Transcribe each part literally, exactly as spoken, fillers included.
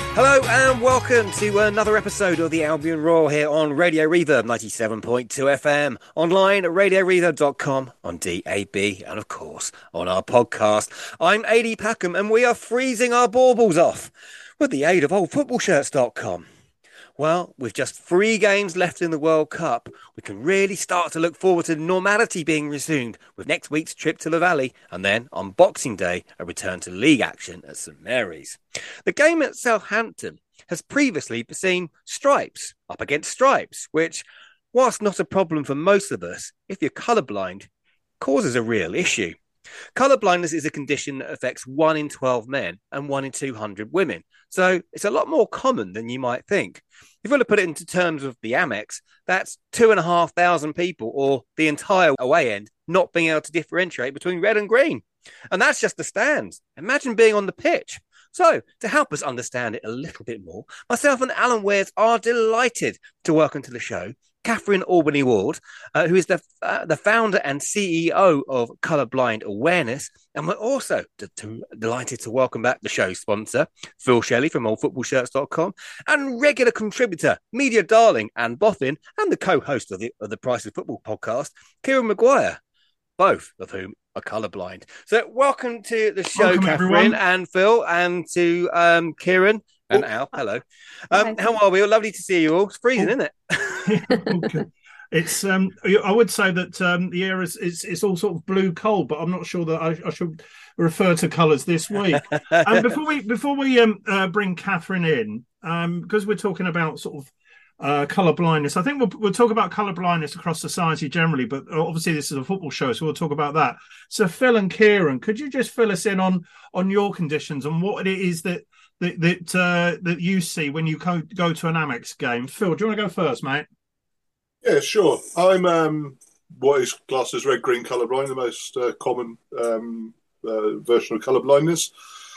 Hello and welcome to another episode of the Albion Roar here on Radio Reverb ninety-seven point two F M, online at radio reverb dot com, on D A B, and of course on our podcast. I'm A D Packham and we are freezing our baubles off with the aid of old football shirts dot com. Well, with just three games left in the World Cup, we can really start to look forward to normality being resumed with next week's trip to the Valley and then on Boxing Day, a return to league action at St Mary's. The game at Southampton has previously seen stripes up against stripes, which, whilst not a problem for most of us, if you're colourblind, causes a real issue. Colour blindness is a condition that affects one in twelve men and one in two hundred women, so it's a lot more common than you might think. If you want to put it into terms of the Amex, that's two and a half thousand people, or the entire away end, not being able to differentiate between red and green. And that's just the stands. Imagine being on the pitch. So, to help us understand it a little bit more, myself and Alan Wares are delighted to welcome to the show Catherine Albany Ward, uh, who is the uh, the founder and C E O of Colourblind Awareness. And we're also d- d- delighted to welcome back the show sponsor, Phil Shelley from old football shirts dot com, and regular contributor, media darling Anne Boffin, and the co-host of the, of the Price of Football podcast, Kieran Maguire, both of whom are colourblind. So welcome to the show, welcome, Catherine everyone. and Phil, and to um, Kieran and Oh. Al. Hello. Um, how are we? Lovely to see you all. It's freezing, Oh. isn't it? Okay. It's um I would say that um the air is it's, it's all sort of blue cold, but I'm not sure that I, I should refer to colours this week. And before we before we um uh, bring Catherine in, um because we're talking about sort of uh colour blindness, I think we'll we'll talk about colour blindness across society generally, but obviously this is a football show, so we'll talk about that. So Phil and Kieran, could you just fill us in on on your conditions and what it is that that that, uh, that you see when you go, go to an Amex game? Phil, do you want to go first, mate? Yeah, sure. I'm um, what is classed as red-green colourblind, the most uh, common um, uh, version of colourblindness.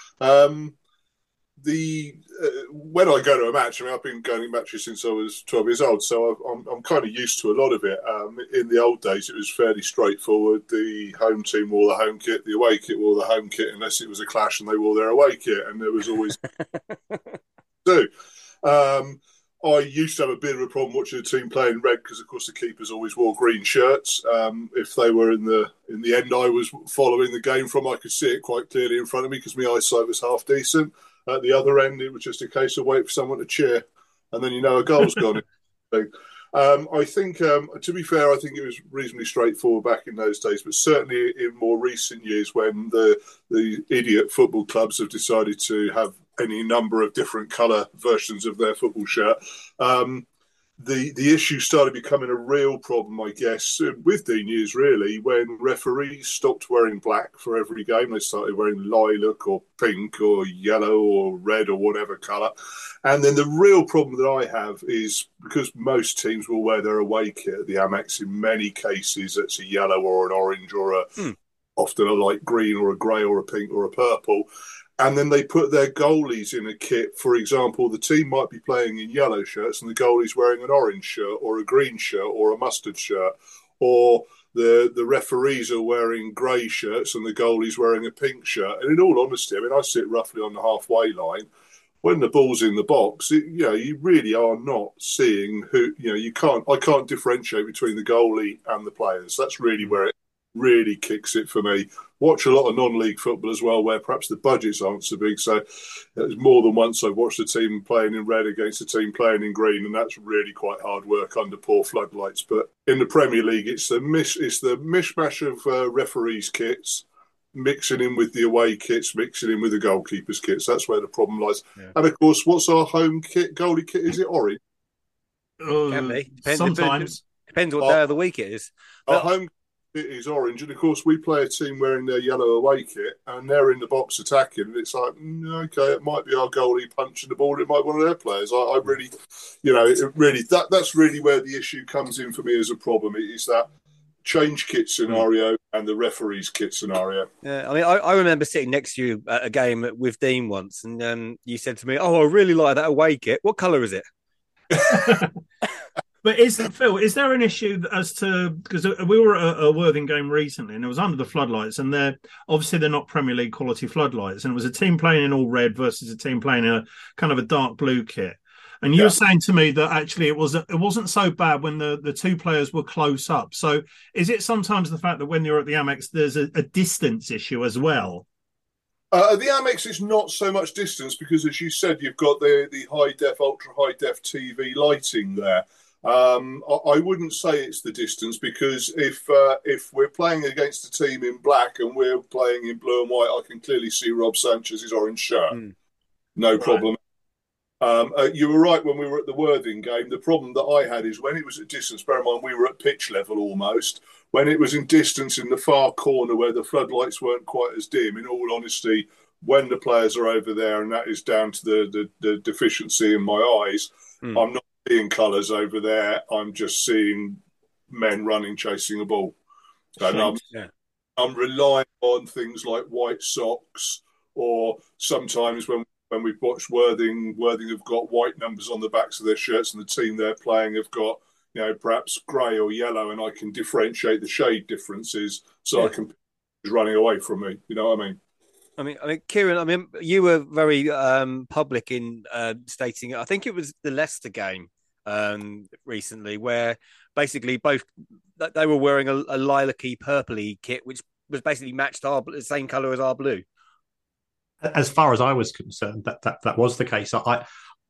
Um, the uh, when I go to a match, I mean, I've been going to matches since I was twelve years old, so I've, I'm, I'm kind of used to a lot of it. Um, in the old days, it was fairly straightforward. The home team wore the home kit, the away kit wore the home kit, unless it was a clash and they wore their away kit, and there was always do. Um, I used to have a bit of a problem watching the team play in red because, of course, the keepers always wore green shirts. Um, if they were in the in the end I was following the game from, I could see it quite clearly in front of me because my eyesight was half decent. At the other end, it was just a case of wait for someone to cheer, and then you know a goal's gone. Um, I think, um, to be fair, I think it was reasonably straightforward back in those days, but certainly in more recent years when the the idiot football clubs have decided to have any number of different colour versions of their football shirt, um, the the issue started becoming a real problem, I guess, with Dean Hughes, really, when referees stopped wearing black for every game. They started wearing lilac or pink or yellow or red or whatever colour. And then the real problem that I have is because most teams will wear their away kit at the Amex, in many cases it's a yellow or an orange or a mm. often a light green or a grey or a pink or a purple. And then they put their goalies in a kit. For example, the team might be playing in yellow shirts and the goalie's wearing an orange shirt or a green shirt or a mustard shirt. Or the the referees are wearing grey shirts and the goalie's wearing a pink shirt. And in all honesty, I mean, I sit roughly on the halfway line. When the ball's in the box, it, you know, you really are not seeing who, you know, you can't, I can't differentiate between the goalie and the players. That's really where it really kicks it for me. Watch a lot of non-league football as well, where perhaps the budgets aren't so big. So it's more than once I've watched a team playing in red against a team playing in green, and that's really quite hard work under poor floodlights. But in the Premier League, it's the mish, it's the mishmash of uh, referees' kits, mixing in with the away kits, mixing in with the goalkeepers' kits. That's where the problem lies. Yeah. And of course, what's our home kit, goalie kit? Is it orange? Uh, Can be. Depends, sometimes. Depends what our, day of the week it is. Our but... home it is orange, and of course we play a team wearing their yellow away kit, and they're in the box attacking, and it's like, mm, okay, it might be our goalie punching the ball, it might be one of their players. I, I really, you know, it really that that's really where the issue comes in for me as a problem. It is that change kit scenario and the referee's kit scenario. Yeah, I mean, I, I remember sitting next to you at a game with Dean once, and um, you said to me, "Oh, I really like that away kit. What colour is it?" But is Phil? Is there an issue as to because we were at a, a Worthing game recently, and it was under the floodlights, and they're obviously they're not Premier League quality floodlights, and it was a team playing in all red versus a team playing in a kind of a dark blue kit. And you yeah. were saying to me that actually it was it wasn't so bad when the, the two players were close up. So is it sometimes the fact that when you're at the Amex, there's a, a distance issue as well? Uh, at the Amex, it's not so much distance because, as you said, you've got the the high def, ultra high def T V lighting there. Um, I, I wouldn't say it's the distance because if uh, if we're playing against a team in black and we're playing in blue and white, I can clearly see Rob Sanchez's orange shirt. Mm. No right. problem. Um, uh, you were right when we were at the Worthing game. The problem that I had is when it was at distance, bear in mind we were at pitch level almost, when it was in distance in the far corner where the floodlights weren't quite as dim, in all honesty, when the players are over there, and that is down to the, the, the deficiency in my eyes, mm. I'm not seeing colours over there. I'm just seeing men running, chasing a ball. And I'm, yeah. I'm relying on things like white socks, or sometimes when when we've watched Worthing, Worthing have got white numbers on the backs of their shirts, and the team they're playing have got, you know, perhaps grey or yellow, and I can differentiate the shade differences, so yeah. I can running away from me. You know what I mean? I mean, I mean, Kieran. I mean, you were very um, public in uh, stating. I think it was the Leicester game um, recently, where basically both they were wearing a, a lilac-y, purpley kit, which was basically matched our the same colour as our blue. As far as I was concerned, that that, that was the case. I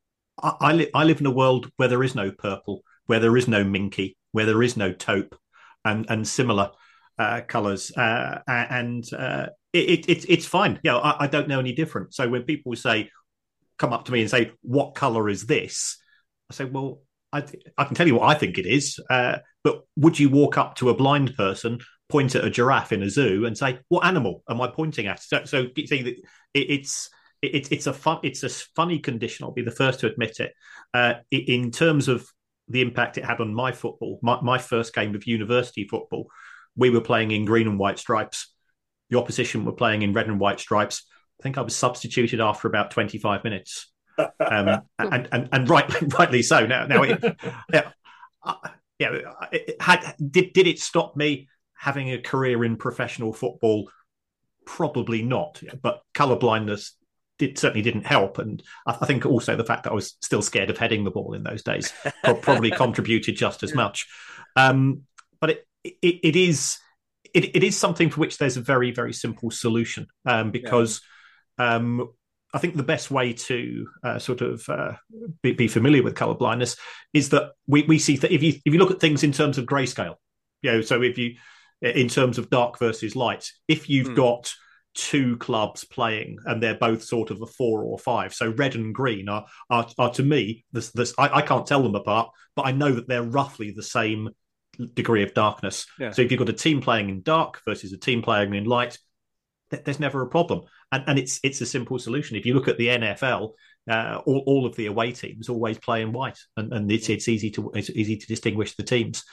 I, I, li- I live in a world where there is no purple, where there is no minky, where there is no taupe, and and similar uh, colours, uh, and. Uh, It, it, it's fine. You know, I, I don't know any different. So when people say, come up to me and say, what colour is this? I say, well, I, th- I can tell you what I think it is. Uh, but would you walk up to a blind person, point at a giraffe in a zoo and say, what animal am I pointing at? So, so you see, it, it's it, it's a fun, it's a funny condition. I'll be the first to admit it. Uh, in terms of the impact it had on my football, my, my first game of university football, we were playing in green and white stripes. The opposition were playing in red and white stripes. I think I was substituted after about twenty-five minutes, um, and, and and right, rightly so. Now, now, it, yeah, uh, yeah, it had did did it stop me having a career in professional football? Probably not. But colour blindness did certainly didn't help, and I, I think also the fact that I was still scared of heading the ball in those days probably contributed just as much. Um, but it, it it is. It, it is something for which there's a very, very simple solution, um, because yeah. um, I think the best way to uh, sort of uh, be, be familiar with colour blindness is that we, we see that if you if you look at things in terms of grayscale, you know, so if you in terms of dark versus light, if you've mm. got two clubs playing and they're both sort of a four or five, so red and green are are, are to me this this I, I can't tell them apart, but I know that they're roughly the same degree of darkness. Yeah. So if you've got a team playing in dark versus a team playing in light, th- there's never a problem. And, and it's it's a simple solution. If you look at the N F L, uh, all, all of the away teams always play in white, and, and it's it's easy to it's easy to distinguish the teams.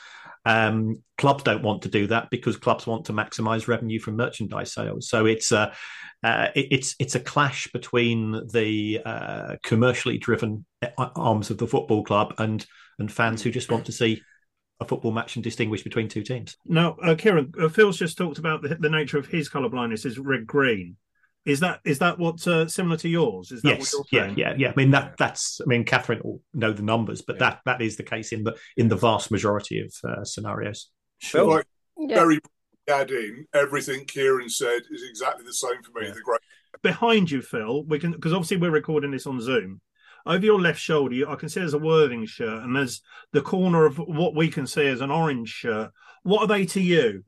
Um, clubs don't want to do that because clubs want to maximise revenue from merchandise sales. So it's a uh, it, it's it's a clash between the uh, commercially driven arms of the football club and and fans who just want to see a football match and distinguish between two teams. Now, uh, Kieran, uh, Phil's just talked about the, the nature of his colour blindness is red-green. Is that is that what uh, similar to yours? Is that yes, what you're saying? yeah, yeah, yeah. I mean that that's. I mean, Catherine will know the numbers, but yeah. that that is the case in the in the vast majority of uh, scenarios. Sure. Like, yeah. Very add in everything Kieran said is exactly the same for me. Yeah. The great behind you, Phil. We can because obviously we're recording this on Zoom. Over your left shoulder, I can see there's a Worthing shirt, and there's the corner of what we can see as an orange shirt. What are they to you?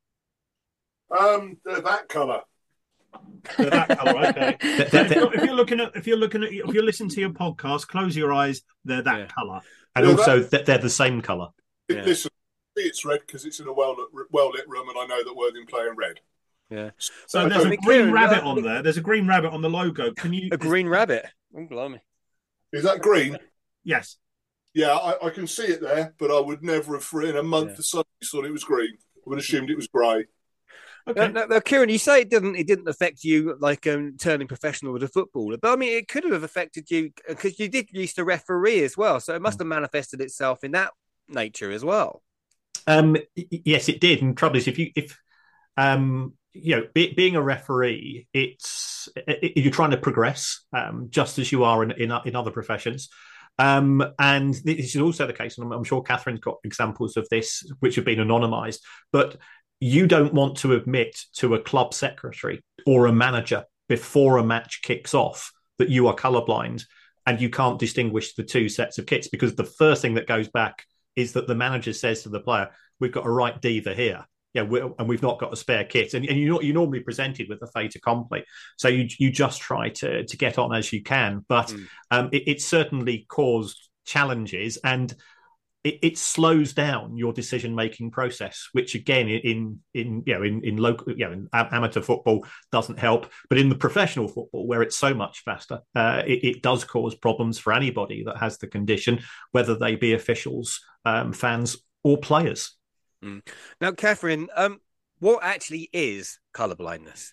Um, they're that colour. They're that colour, okay. So if, you're, if you're looking at, if you're looking at, if you're listening to your podcast, close your eyes. They're that yeah. colour, and yeah, also that, they're the same colour. Yeah. Listen, it's red because it's in a well well lit room, and I know that Worthing play in red. Yeah. So, so there's a green rabbit on there. There's a green rabbit on the logo. Can you a green rabbit? Oh, blimey. Is that green? Yes. Yeah, I, I can see it there, but I would never have, for in a month, yeah. or so, thought it was green. I would have assumed it was grey. Okay. Now, now, now, Kieran, you say it didn't. It didn't affect you like um, turning professional with a footballer, but I mean, it could have affected you because you did used to referee as well. So it must have manifested itself in that nature as well. Um, yes, it did. And the trouble is, if you if um, you know, be, being a referee, it's it, you're trying to progress, um, just as you are in in, in other professions. Um, and this is also the case, and I'm, I'm sure Catherine's got examples of this which have been anonymised, but you don't want to admit to a club secretary or a manager before a match kicks off that you are colourblind and you can't distinguish the two sets of kits, because the first thing that goes back is that the manager says to the player, we've got a right diva here. Yeah, we're, and we've not got a spare kit, and, and you're, you're normally presented with a fait accompli. So you you just try to to get on as you can, but mm. um, it, it certainly caused challenges, and it, it slows down your decision making process, which again in in you know in in local you know in amateur football doesn't help, but in the professional football where it's so much faster, uh, it, it does cause problems for anybody that has the condition, whether they be officials, um, fans, or players. Mm. Now, Catherine, um, what actually is colour blindness?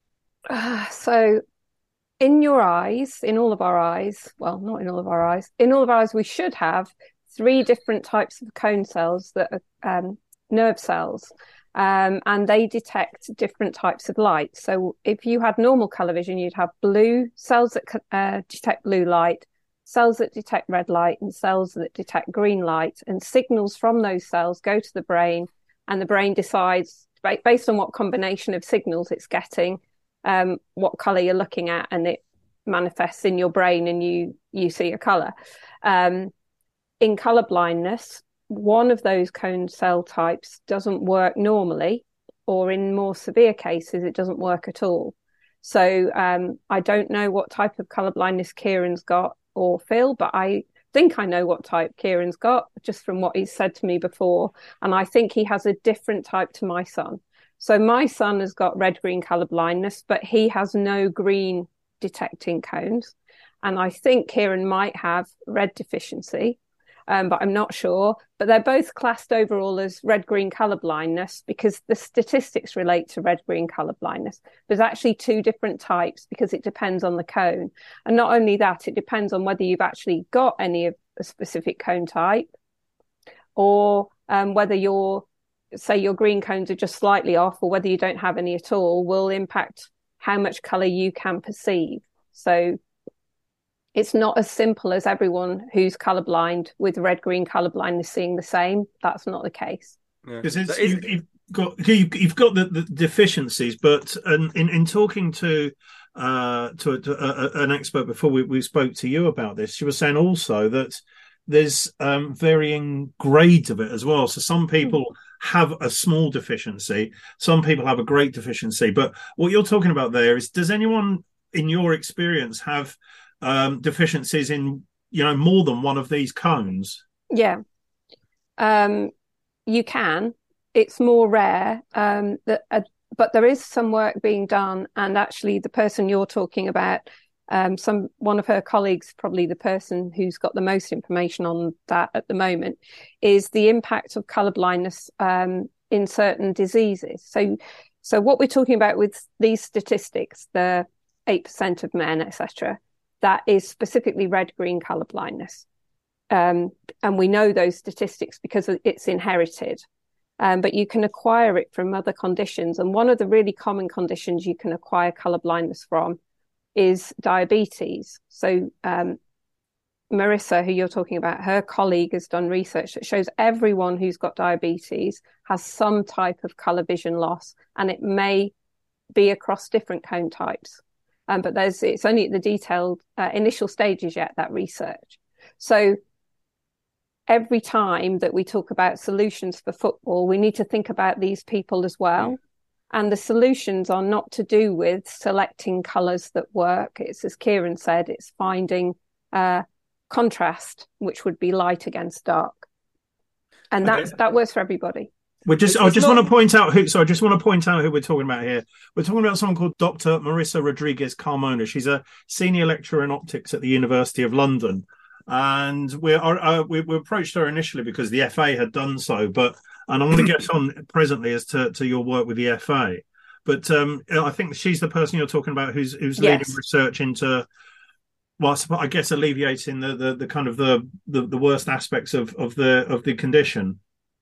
Uh, so, in your eyes, in all of our eyes, well, not in all of our eyes, in all of our eyes, we should have three different types of cone cells that are um, nerve cells, um, and they detect different types of light. So, if you had normal colour vision, you'd have blue cells that uh, detect blue light, cells that detect red light, and cells that detect green light, and signals from those cells go to the brain, and the brain decides based on what combination of signals it's getting, um, what colour you're looking at, and it manifests in your brain and you you see a colour. Um, in colour blindness, one of those cone cell types doesn't work normally, or in more severe cases, it doesn't work at all. So um, I don't know what type of colour blindness Kieran's got, or Phil, but I think I know what type Kieran's got just from what he's said to me before, and I think he has a different type to my son. So my son has got red-green colour blindness, but he has no green detecting cones, and I think Kieran might have red deficiency, um, but I'm not sure. But they're both classed overall as red-green colour blindness because the statistics relate to red-green colour blindness. There's actually two different types because it depends on the cone. And not only that, it depends on whether you've actually got any of a specific cone type, or um, whether your, say your green cones are just slightly off, or whether you don't have any at all, will impact how much colour you can perceive. So it's not as simple as everyone who's colourblind with red-green colour blindness seeing the same. That's not the case. Because yeah. you, you've got you, you've got the, the deficiencies, but um, in in talking to uh, to, a, to a, an expert before we, we spoke to you about this, she was saying also that there's um, varying grades of it as well. So some people mm. have a small deficiency, some people have a great deficiency. But what you're talking about there is, does anyone in your experience have Um, deficiencies in, you know, more than one of these cones? Yeah, um, you can. It's more rare, um, that, uh, but there is some work being done. And actually, the person you're talking about, um, some one of her colleagues, probably the person who's got the most information on that at the moment, is the impact of colour blindness um, in certain diseases. So, so what we're talking about with these statistics, the eight percent of men, et cetera, that is specifically red-green colour blindness. Um, and we know those statistics because it's inherited. Um, but you can acquire it from other conditions. And one of the really common conditions you can acquire colour blindness from is diabetes. So um, Marissa, who you're talking about, her colleague has done research that shows everyone who's got diabetes has some type of colour vision loss, and it may be across different cone types. Um, but there's it's only at the detailed uh, initial stages yet, that research. So every time that we talk about solutions for football, we need to think about these people as well. Mm. And the solutions are not to do with selecting colours that work. It's, as Kieran said, it's finding uh, contrast, which would be light against dark. And okay. that's, that works for everybody. We just, I just not... want to point out who. So I just want to point out who we're talking about here. We're talking about someone called Doctor Marissa Rodriguez Carmona. She's a senior lecturer in optics at the University of London, and we uh, we, we approached her initially because the F A had done so. But and I'm going to get on presently as to, to your work with the F A. But um, I think she's the person you're talking about who's who's yes. leading research into well, I supp- I guess alleviating the, the, the kind of the, the, the worst aspects of, of the of the condition.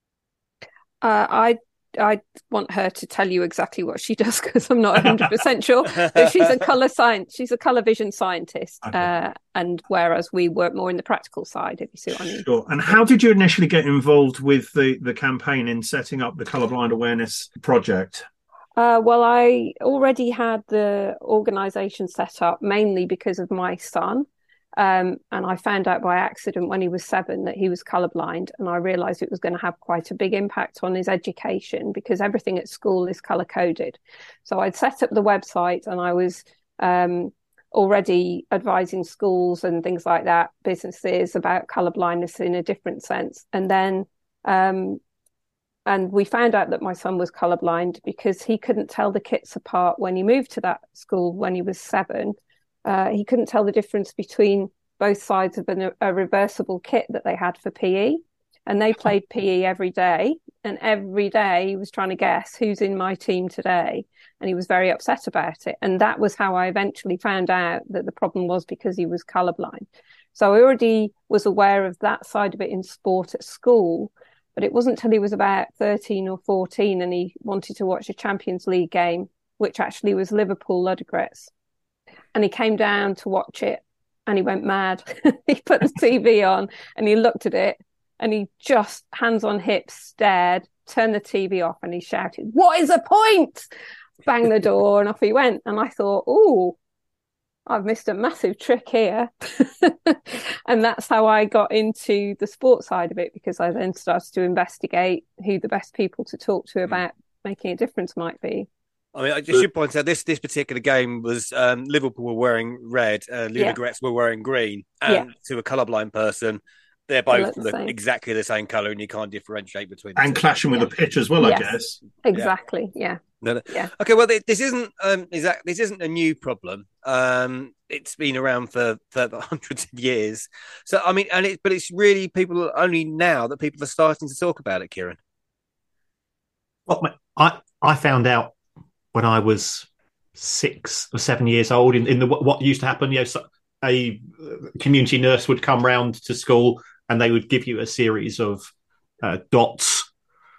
Uh, I I want her to tell you exactly what she does because I'm not one hundred percent sure. But she's a color science, she's a color vision scientist, Okay. uh, and whereas we work more in the practical side, if you see what I mean. Sure. And how did you initially get involved with the, the campaign in setting up the Colourblind Awareness Project? Uh, well, I already had the organisation set up mainly because of my son. Um, and I found out by accident when he was seven that he was colourblind, and I realised it was going to have quite a big impact on his education because everything at school is colour coded. So I'd set up the website, and I was um, already advising schools and things like that, businesses, about colour blindness in a different sense. And then, um, and we found out that my son was colourblind because he couldn't tell the kits apart when he moved to that school when he was seven. Uh, he couldn't tell the difference between both sides of an, a reversible kit that they had for P E. And they played P E every day. And every day he was trying to guess who's in my team today. And he was very upset about it. And that was how I eventually found out that the problem was because he was colourblind. So I already was aware of that side of it in sport at school. But it wasn't until he was about thirteen or fourteen and he wanted to watch a Champions League game, which actually was Liverpool Ludogorets. And he came down to watch it and he went mad. He put the T V on and he looked at it and he just, hands on hips, stared, turned the T V off and he shouted, "What is the point?" Banged the door and off he went. And I thought, oh, I've missed a massive trick here. And that's how I got into the sports side of it, because I then started to investigate who the best people to talk to about making a difference might be. I mean, I just should point out this this particular game was um, Liverpool were wearing red, uh, Ludogorets yeah. were wearing green, and yeah. to a colourblind person, they're both they look the exactly the same colour, and you can't differentiate between them. And clashing with yeah. the pitch as well, yes. I guess. Exactly. Yeah. No, no. Yeah. Okay. Well, this isn't um, exact. This isn't a new problem. Um, it's been around for, for hundreds of years. So I mean, and it, but it's really people only now that people are starting to talk about it, Kieran. Well, I I found out when I was six or seven years old, in, in the what used to happen, you know, a community nurse would come round to school and they would give you a series of uh, dots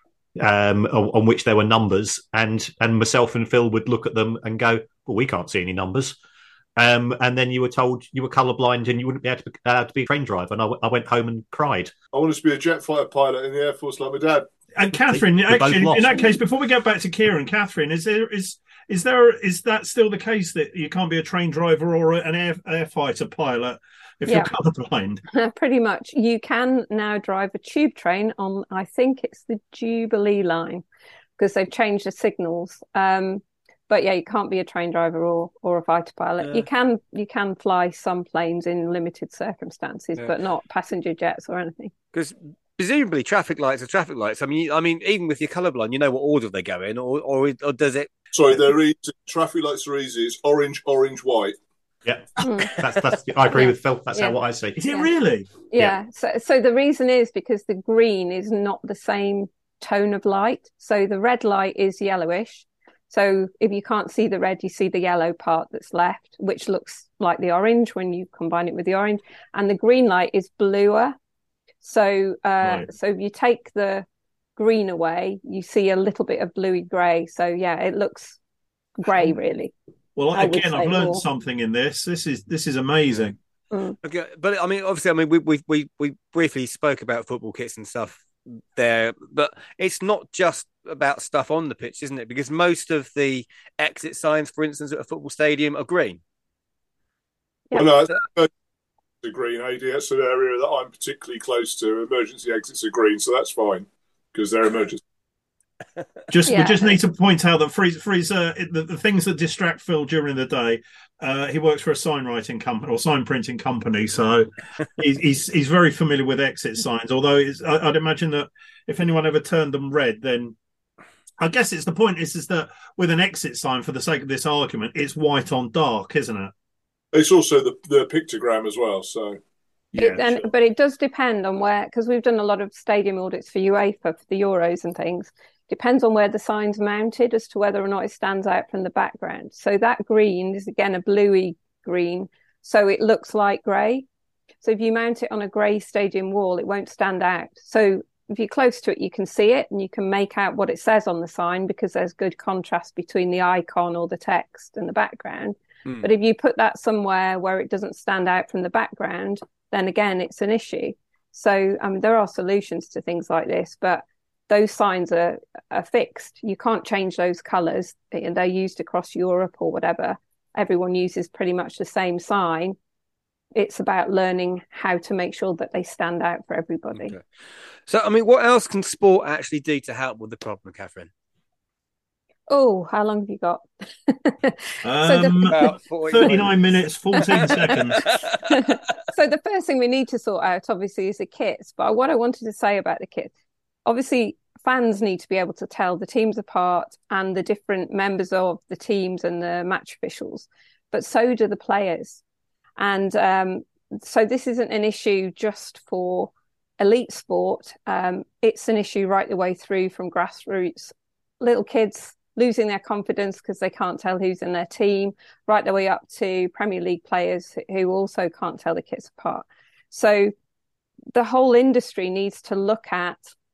um, on, on which there were numbers, and and myself and Phil would look at them and go, "Well, we can't see any numbers." Um, and then you were told you were colourblind and you wouldn't be able to, uh, to be a train driver. And I, w- I went home and cried. I wanted to be a jet fighter pilot in the Air Force like my dad. And Catherine, we, actually, in that case, before we get back to Kieran, Catherine, is there is is there is that still the case that you can't be a train driver or an air air fighter pilot if yeah. you're colourblind? Pretty much, you can now drive a tube train on. I think it's the Jubilee line because they've changed the signals. Um, but yeah, you can't be a train driver or or a fighter pilot. Yeah. You can you can fly some planes in limited circumstances, yeah. but not passenger jets or anything. Because presumably traffic lights are traffic lights. I mean, I mean, even with your colourblind, you know what order they go in, or or, or does it? Sorry, they're easy. Traffic lights are easy. It's orange, orange, white. Yeah, that's that's. I agree with Phil. That's yeah. how what I see. Is it really? Yeah. yeah. So so the reason is because the green is not the same tone of light. So the red light is yellowish. So if you can't see the red, you see the yellow part that's left, which looks like the orange when you combine it with the orange. And the green light is bluer. So, uh, right. so if you take the green away, you see a little bit of bluey grey. So, yeah, it looks grey, really. Well, again, I've learned more. something in this. This is this is amazing. Mm. Okay, but I mean, obviously, I mean, we we we we briefly spoke about football kits and stuff there, but it's not just about stuff on the pitch, isn't it? Because most of the exit signs, for instance, at a football stadium are green. Yeah. Well, no, the green A D. That's an area that I'm particularly close to. Emergency exits are green, so that's fine because they're emergency. Just yeah. we just need to point out that Fraser, Fraser the, the things that distract Phil during the day. Uh, he works for a sign writing company or sign printing company, so he's, he's he's very familiar with exit signs. Although it's, I, I'd imagine that if anyone ever turned them red, then I guess it's the point is is that with an exit sign, for the sake of this argument, it's white on dark, isn't it? It's also the, the pictogram as well. So, yeah, it, and, sure. But it does depend on where, because we've done a lot of stadium audits for UEFA for the Euros and things. Depends on where the sign's mounted as to whether or not it stands out from the background. So that green is again a bluey green, so it looks like grey. So if you mount it on a grey stadium wall, it won't stand out. So if you're close to it, you can see it and you can make out what it says on the sign because there's good contrast between the icon or the text and the background. Mm. But if you put that somewhere where it doesn't stand out from the background, then again, it's an issue. So I mean, there are solutions to things like this, but those signs are, are fixed. You can't change those colours. They're used across Europe or whatever. Everyone uses pretty much the same sign. It's about learning how to make sure that they stand out for everybody. Okay. So, I mean, what else can sport actually do to help with the problem, Catherine? Oh, how long have you got? um, so the, thirty-nine minutes, fourteen seconds. So the first thing we need to sort out, obviously, is the kits. But what I wanted to say about the kits, obviously, fans need to be able to tell the teams apart and the different members of the teams and the match officials. But so do the players. And um, so this isn't an issue just for elite sport. Um, it's an issue right the way through from grassroots. Little kids losing their confidence because they can't tell who's in their team, right the way up to Premier League players who also can't tell the kits apart. So the whole industry needs to look at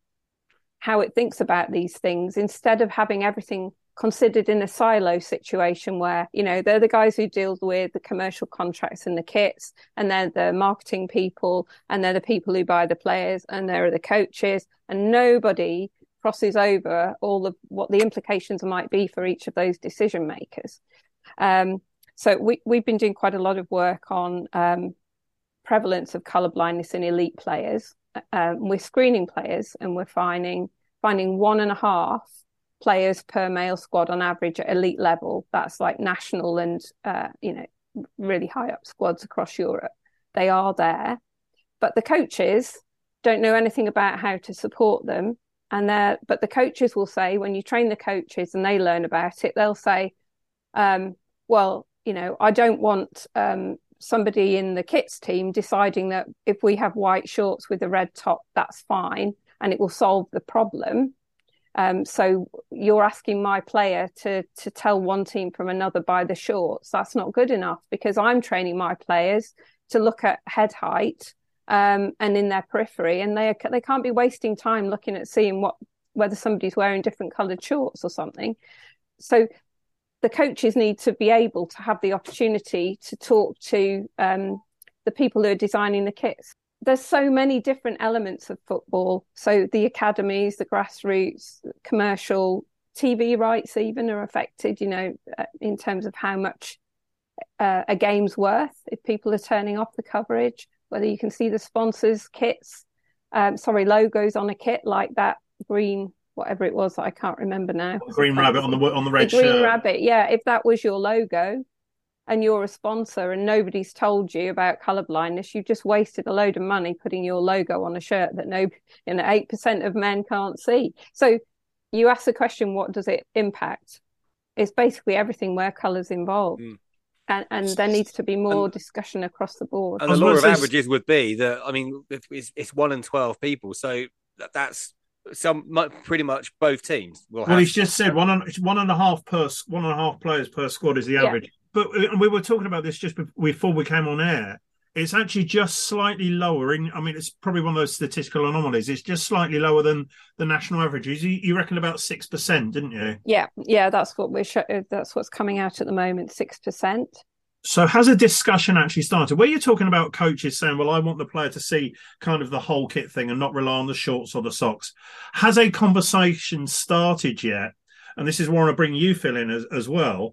how it thinks about these things instead of having everything considered in a silo situation where, you know, they're the guys who deal with the commercial contracts and the kits, and they're the marketing people, and they're the people who buy the players, and they're the coaches, and nobody crosses over all of what the implications might be for each of those decision makers. Um, so we, we've been doing quite a lot of work on um, prevalence of colour blindness in elite players. Um, we're screening players and we're finding finding one and a half players per male squad on average at elite level. That's like national and, uh, you know, really high up squads across Europe. They are there, but the coaches don't know anything about how to support them. And they're, but the coaches will say, when you train the coaches and they learn about it, they'll say, um, well, you know, I don't want um, somebody in the kits team deciding that if we have white shorts with a red top, that's fine and it will solve the problem. Um, so you're asking my player to to tell one team from another by the shorts. That's not good enough because I'm training my players to look at head height um, and in their periphery, and they they can't be wasting time looking at seeing what whether somebody's wearing different coloured shorts or something. So the coaches need to be able to have the opportunity to talk to um, the people who are designing the kits. There's so many different elements of football. So the academies, the grassroots, commercial, T V rights even are affected, you know, in terms of how much uh, a game's worth if people are turning off the coverage, whether you can see the sponsors' kits, um, sorry, logos on a kit like that green, whatever it was, I can't remember now. Green rabbit on the on the red the green shirt. rabbit, yeah. If that was your logo, and you're a sponsor and nobody's told you about colour blindness, you've just wasted a load of money putting your logo on a shirt that no, you know, eight percent of men can't see. So you ask the question, what does it impact? It's basically everything where colour's involved. Mm. And, and there needs to be more and, discussion across the board. And the law of averages would be that, I mean, it's, it's one in twelve people. So that's some pretty much both teams will have. Well, he's just said one and, one and a half per one and a half players per squad is the average. Yeah. But we were talking about this just before we came on air. It's actually just slightly lower. In, I mean, it's probably one of those statistical anomalies. It's just slightly lower than the national averages. You, you reckon about six percent, didn't you? Yeah, yeah, that's what we're. Show, that's what's coming out at the moment, six percent. So has a discussion actually started? Where you're talking about coaches saying, "Well, I want the player to see kind of the whole kit thing and not rely on the shorts or the socks." Has a conversation started yet? And this is where I bring you, Phil, in as, as well.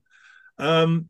Um,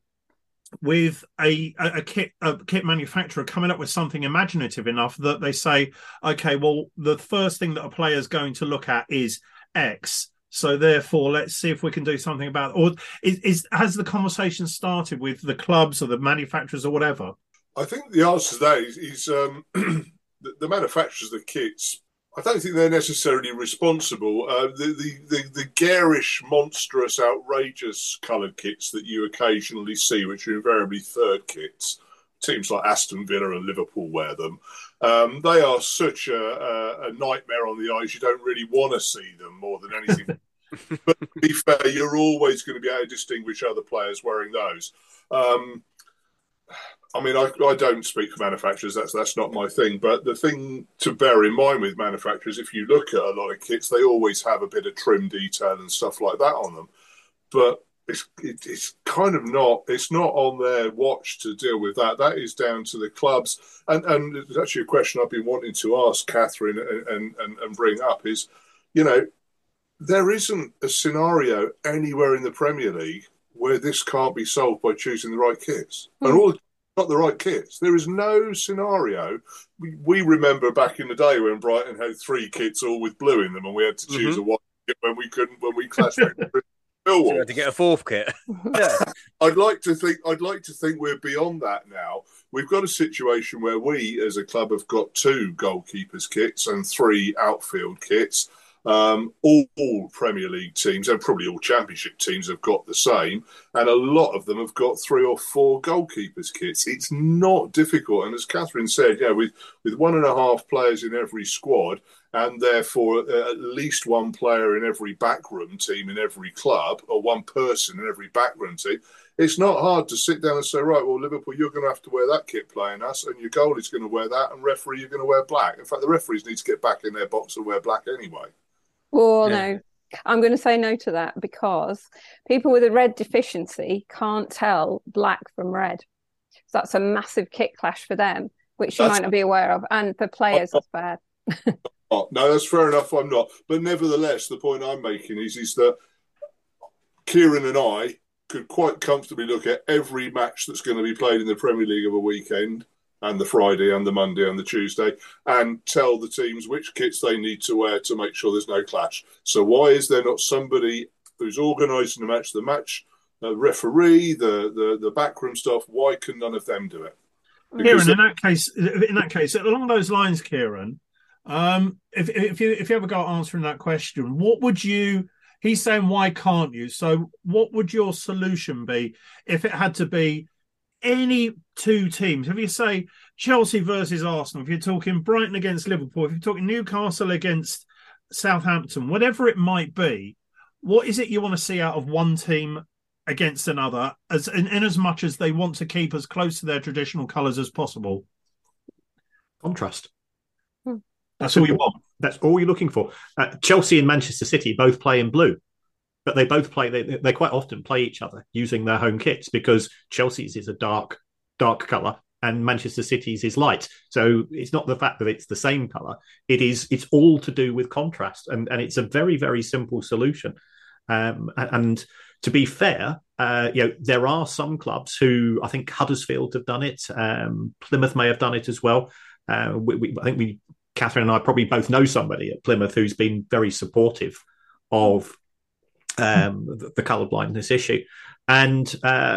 with a, a, a kit a kit manufacturer coming up with something imaginative enough that they say, okay, well, the first thing that a player is going to look at is X. So therefore, let's see if we can do something about it. Or is, is has the conversation started with the clubs or the manufacturers or whatever? I think the answer to that is, is um, the, the manufacturers of the kits. I don't think they're necessarily responsible. Uh, the, the, the, the garish, monstrous, outrageous coloured kits that you occasionally see, which are invariably third kits, teams like Aston Villa and Liverpool wear them. Um, they are such a, a, a nightmare on the eyes, you don't really want to see them more than anything. But to be fair, you're always going to be able to distinguish other players wearing those. Um, I mean, I, I don't speak for manufacturers. That's that's not my thing. But the thing to bear in mind with manufacturers, if you look at a lot of kits, they always have a bit of trim detail and stuff like that on them. But it's it, it's kind of not. It's not on their watch to deal with that. That is down to the clubs. And and it's actually a question I've been wanting to ask Catherine and and, and bring up is, you know, there isn't a scenario anywhere in the Premier League where this can't be solved by choosing the right kits. Mm. And all not the right kits. There is no scenario. We, we remember back in the day when Brighton had three kits all with blue in them, and we had to choose mm-hmm. a white kit when we couldn't when we clashed with Millwall. So you had to get a fourth kit. Yeah. I'd like to think. I'd like to think we're beyond that now. We've got a situation where we, as a club, have got two goalkeepers kits and three outfield kits. Um, all, all Premier League teams and probably all Championship teams have got the same, and a lot of them have got three or four goalkeepers kits. It's not difficult, and as Catherine said, yeah, with with one and a half players in every squad, and therefore uh, at least one player in every backroom team in every club, or one person in every backroom team, it's not hard to sit down and say, right, well, Liverpool, you're going to have to wear that kit playing us, and your goalie's going to wear that, and referee, you're going to wear black. In fact, the referees need to get back in their box and wear black anyway. Well, Yeah. no, I'm going to say no to that because people with a red deficiency can't tell black from red. So that's a massive kit clash for them, which you That's- might not be aware of. And for players, that's bad. Oh, no, that's fair enough. I'm not. But nevertheless, the point I'm making is, is that Kieran and I could quite comfortably look at every match that's going to be played in the Premier League of a weekend, and the Friday and the Monday and the Tuesday, and tell the teams which kits they need to wear to make sure there's no clash. So why is there not somebody who's organising the match, the match uh, referee, the, the, the backroom staff, why can none of them do it? Kieran, in that case, in that case, along those lines, Kieran, um, if if you if you ever got answering that question, what would you? He's saying, why can't you? So, what would your solution be if it had to be any two teams? If you say Chelsea versus Arsenal, if you're talking Brighton against Liverpool, if you're talking Newcastle against Southampton, whatever it might be, what is it you want to see out of one team against another, as in, in as much as they want to keep as close to their traditional colours as possible? Contrast. That's all you want. That's all you're looking for. Uh, Chelsea and Manchester City both play in blue, but they both play. They, they quite often play each other using their home kits because Chelsea's is a dark, dark colour and Manchester City's is light. So it's not the fact that it's the same colour. It is. It's all to do with contrast, and and it's a very very simple solution. Um, and to be fair, uh, you know, there are some clubs who, I think Huddersfield have done it. Um, Plymouth may have done it as well. Uh, we, we, I think we. Catherine and I probably both know somebody at Plymouth who's been very supportive of um, the, the colour blindness issue, and uh,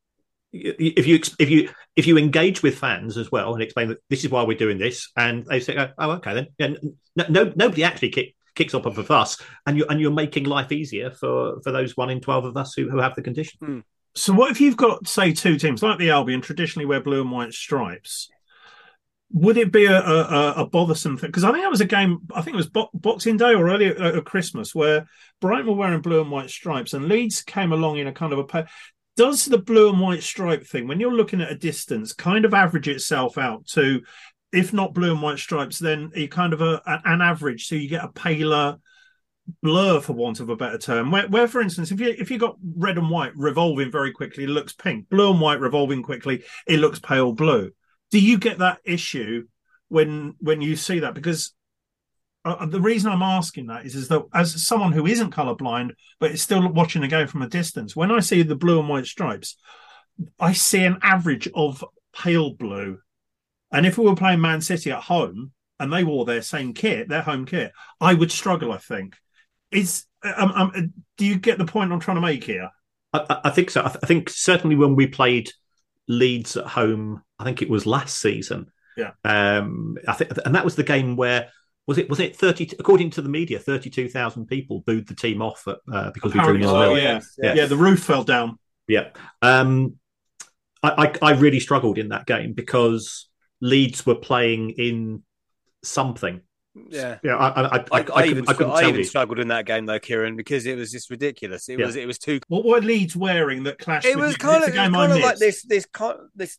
if you if you if you engage with fans as well and explain that this is why we're doing this, and they say, "Oh, okay, then," and no, no nobody actually kick, kicks up a fuss, and you and you're making life easier for, for those one in twelve of us who, who have the condition. Mm. So, what if you've got, say, two teams like the Albion traditionally wear blue and white stripes? Would it be a, a, a bothersome thing? Because I think that was a game, I think it was Bo- Boxing Day or earlier at uh, Christmas, where Brighton were wearing blue and white stripes and Leeds came along in a kind of a... Pa- Does the blue and white stripe thing, when you're looking at a distance, kind of average itself out to, if not blue and white stripes, then you kind of a, an average, so you get a paler blur, for want of a better term, where, where for instance, if you if you got red and white revolving very quickly, it looks pink. Blue and white revolving quickly, it looks pale blue. Do you get that issue when when you see that? Because uh, the reason I'm asking that is, is that as someone who isn't colourblind but is still watching the game from a distance, when I see the blue and white stripes, I see an average of pale blue. And if we were playing Man City at home and they wore their same kit, their home kit, I would struggle, I think. Is um, um, do you get the point I'm trying to make here? I, I think so. I, th- I think certainly when we played Leeds at home, I think it was last season. Yeah. Um, I think, and that was the game where was it? Was it thirty? According to the media, thirty-two thousand people booed the team off at, uh, because we drew nil nil. Oh, yeah. Yeah. yeah, the roof fell down. Yeah. Um, I, I I really struggled in that game because Leeds were playing in something. Yeah, yeah. I, I, I, I, I even, I couldn't I tell even you. struggled in that game though, Kieran, because it was just ridiculous. It Yeah. was, it was too. What were Leeds wearing that clashed? It with was you? kind It's of, a game kind I of like missed. this, this, this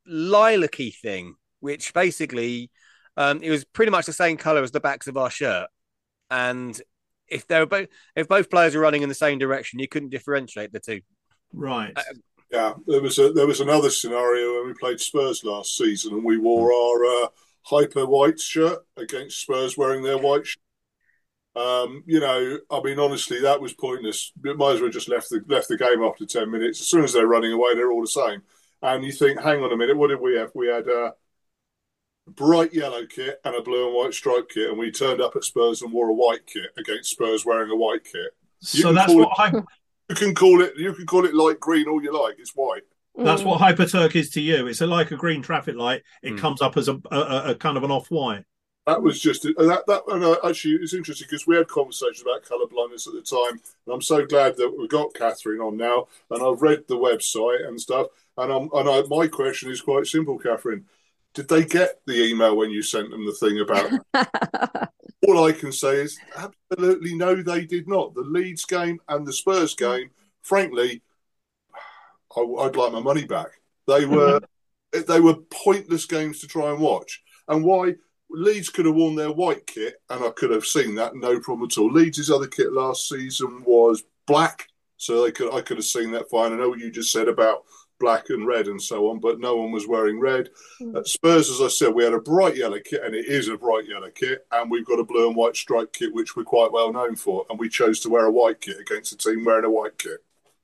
lilac-y thing, which basically um, it was pretty much the same colour as the backs of our shirt. And if they were both, if both players were running in the same direction, you couldn't differentiate the two. Right. Uh, Yeah, there was a, there was another scenario when we played Spurs last season, and we wore our uh, hyper white shirt against Spurs wearing their white shirt. Um, you know, I mean, honestly, that was pointless. We might as well just left the left the game after ten minutes. As soon as they're running away, they're all the same. And you think, hang on a minute, what did we have? We had a bright yellow kit and a blue and white striped kit, and we turned up at Spurs and wore a white kit against Spurs wearing a white kit. You So that's what it, hy- you can call it. You can call it light green all you like. It's white. that's Mm. what Hyperturk is to you. It's a, like a green traffic light. It Mm. comes up as a, a, a kind of an off-white. That was just that. That and uh, actually, it's interesting because we had conversations about colour blindness at the time, and I'm so glad that we've got Catherine on now, and I've read the website and stuff. And I'm and I, my question is quite simple, Catherine. Did they get the email when you sent them the thing about? All I can say is absolutely no, they did not. The Leeds game and the Spurs game, frankly, I, I'd like my money back. They were they were pointless games to try and watch. And why? Leeds could have worn their white kit, and I could have seen that, no problem at all. Leeds' other kit last season was black, so they could I could have seen that fine. I know what you just said about black and red and so on, but no one was wearing red. Mm. At Spurs, as I said, we had a bright yellow kit, and it is a bright yellow kit, and we've got a blue and white striped kit, which we're quite well known for, and we chose to wear a white kit against a team wearing a white kit.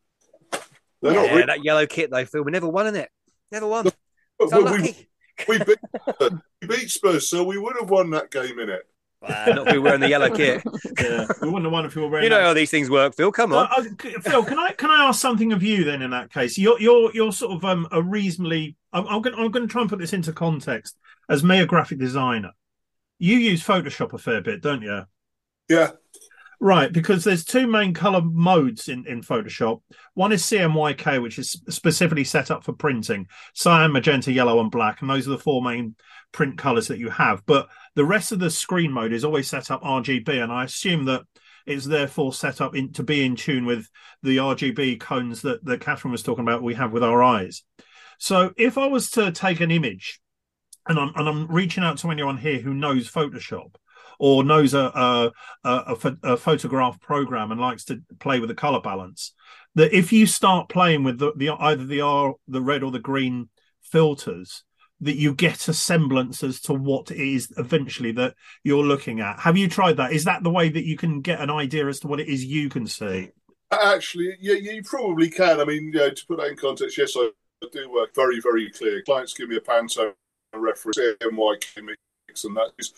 They're yeah, not really... that yellow kit though, Phil. We never won in it. Never won. But So we, lucky. we, beat, we beat Spurs, so we would have won that game, innit? Well, not if we were wearing the yellow kit. Yeah, we wouldn't have won if you were wearing. You know that. how these things work, Phil. Come on. Uh, uh, Phil, can I can I ask something of you then? In that case, you're you're you're sort of um, a reasonably. I'm, I'm going I'm going to try and put this into context. As me, a graphic designer, you use Photoshop a fair bit, don't you? Yeah. Right, because there's two main color modes in, in Photoshop. One is C M Y K, which is specifically set up for printing: cyan, magenta, yellow, and black. And those are the four main print colors that you have. But the rest of the screen mode is always set up R G B, and I assume that it's therefore set up in, to be in tune with the R G B cones that, that Catherine was talking about we have with our eyes. So if I was to take an image, and I'm, and I'm reaching out to anyone here who knows Photoshop, or knows a a, a, a photograph program and likes to play with the color balance, that if you start playing with the, the either the R, the red or the green filters, that you get a semblance as to what it is eventually that you're looking at. Have you tried that? Is that the way that you can get an idea as to what it is you can see? Actually, yeah, you probably can. I mean, you know, to put that in context, yes, I do work very, very clear. Clients give me a Pantone reference, M Y K mix, and that is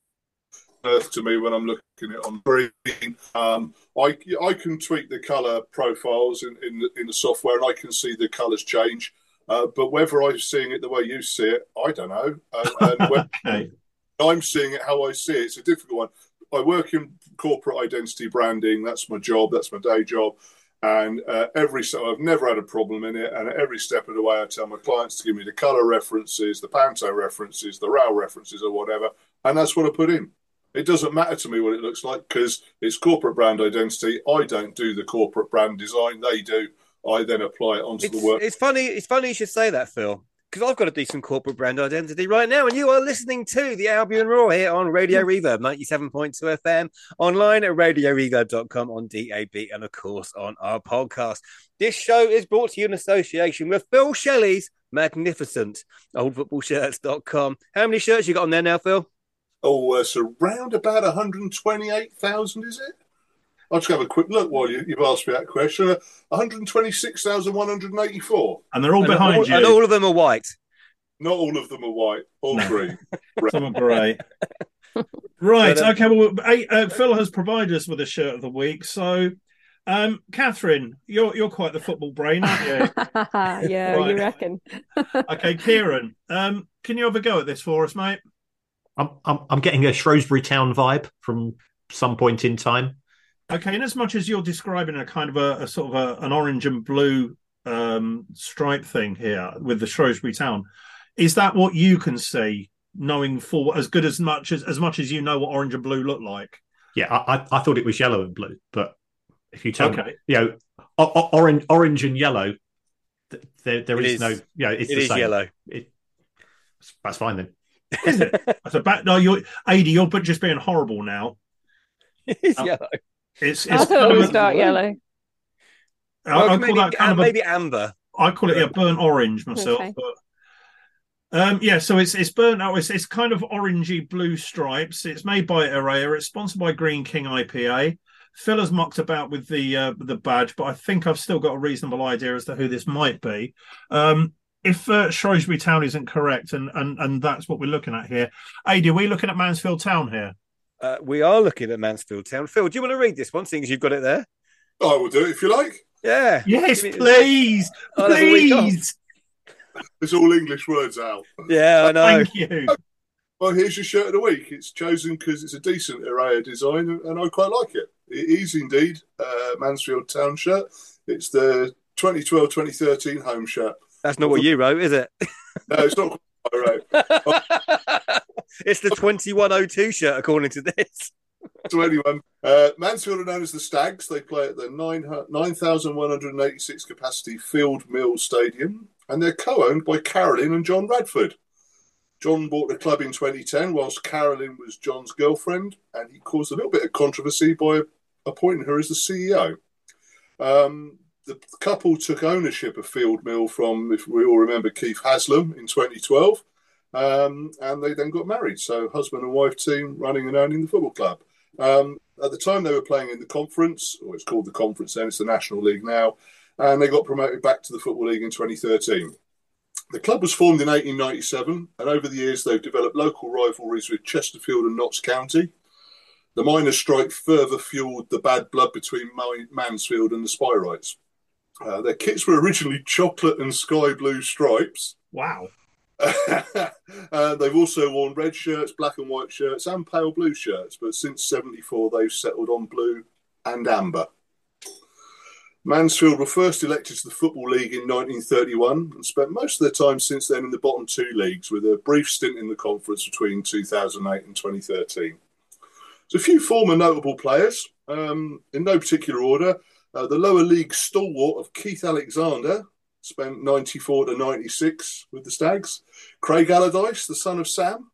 earth to me when I'm looking at it on screen. Um, I I can tweak the color profiles in, in, the, in the software, and I can see the colors change. Uh, but whether I'm seeing it the way you see it, I don't know. Uh, and when Okay. I'm seeing it how I see it, it's a difficult one. I work in corporate identity branding. That's my job. That's my day job. And uh, every so I've never had a problem in it. And every step of the way, I tell my clients to give me the color references, the Pantone references, the R A W references, or whatever. And that's what I put in. It doesn't matter to me what it looks like because it's corporate brand identity. I don't do the corporate brand design. They do. I then apply it onto It's, the work. it's funny. It's funny you should say that, Phil, because I've got a decent corporate brand identity right now, and you are listening to the Albion Roar here on Radio Reverb ninety-seven point two F M, online at radio reverb dot com, on D A B, and of course on our podcast. This show is brought to you in association with Phil Shelley's magnificent old football shirts dot com. How many shirts you got on there now, Phil? Oh, uh, it's around about one hundred twenty-eight thousand, is it? I'll just have a quick look while you, you've asked me that question. Uh, one hundred twenty-six thousand one hundred eighty-four. And they're all And behind all, you. and all of them are white. Not all of them are white, all No. green. Some are grey. Right. But, um, Okay. Well, hey, uh, Phil has provided us with a shirt of the week. So, um, Catherine, you're you're quite the football brain, aren't you? yeah, Right. you reckon? Okay, Kieran, um, can you have a go at this for us, mate? I'm, I'm I'm getting a Shrewsbury Town vibe from some point in time. Okay, in as much as you're describing a kind of a, a sort of a, an orange and blue um, stripe thing here with the Shrewsbury Town, is that what you can see, knowing for as good as much as as much as you know what orange and blue look like? Yeah, I, I, I thought it was yellow and blue, but if you tell Okay. me, you know, o- o- orange, orange and yellow, th- there there It is, is- no, you know, it's It the is same. yellow. It, That's fine then. Is it? That's a back. No, you're Adi. You're but just being horrible now. It's Um, yellow. It's. it's I thought kind it of was a- dark yellow. I, Well, I maybe, call that kind uh, of a, maybe amber. I call it a burnt orange myself. Okay. But um, yeah, so it's it's burnt out. It's, it's kind of orangey blue stripes. It's made by Araya. It's sponsored by Green King I P A. Phil has mucked about with the uh, the badge, but I think I've still got a reasonable idea as to who this might be. Um, if uh, Shrewsbury Town isn't correct, and, and and that's what we're looking at here, Adi, are we looking at Mansfield Town here? Uh, we are looking at Mansfield Town. Phil, do you want to read this one, seeing as you've got it there? I will do it if you like. Yeah. Yes, Give me- please, I'll have a week off. please. It's all English words, Al. Yeah, I know. Thank you. Well, here's your shirt of the week. It's chosen because it's a decent Araya design, and I quite like it. It is indeed a Mansfield Town shirt. It's the twenty twelve twenty thirteen home shirt. That's not what you wrote, is it? No, it's not quite what I wrote. It's the twenty-one oh two shirt, according to this. To anyone, uh, Mansfield are known as the Stags. They play at the nine thousand one hundred eighty-six capacity Field Mill Stadium, and they're co-owned by Carolyn and John Radford. John bought the club in twenty ten, whilst Carolyn was John's girlfriend, and he caused a little bit of controversy by appointing her as the C E O. Um, the couple took ownership of Field Mill from, if we all remember, Keith Haslam in twenty twelve, um, and they then got married. So husband and wife team running and owning the football club. Um, at the time they were playing in the conference, or it's called the conference then, it's the National League now, and they got promoted back to the Football League in twenty thirteen. The club was formed in eighteen ninety-seven, and over the years they've developed local rivalries with Chesterfield and Notts County. The miners' strike further fuelled the bad blood between Mansfield and the Spyrites. Uh, their kits were originally chocolate and sky blue stripes. Wow. uh, they've also worn red shirts, black and white shirts, and pale blue shirts, but since seventy-four they've settled on blue and amber. Mansfield were first elected to the Football League in nineteen thirty-one and spent most of their time since then in the bottom two leagues, with a brief stint in the conference between two thousand eight and twenty thirteen. There's a few former notable players, um, in no particular order. Uh, the lower league stalwart of Keith Alexander spent ninety-four to ninety-six with the Stags. Craig Allardyce, the son of Sam,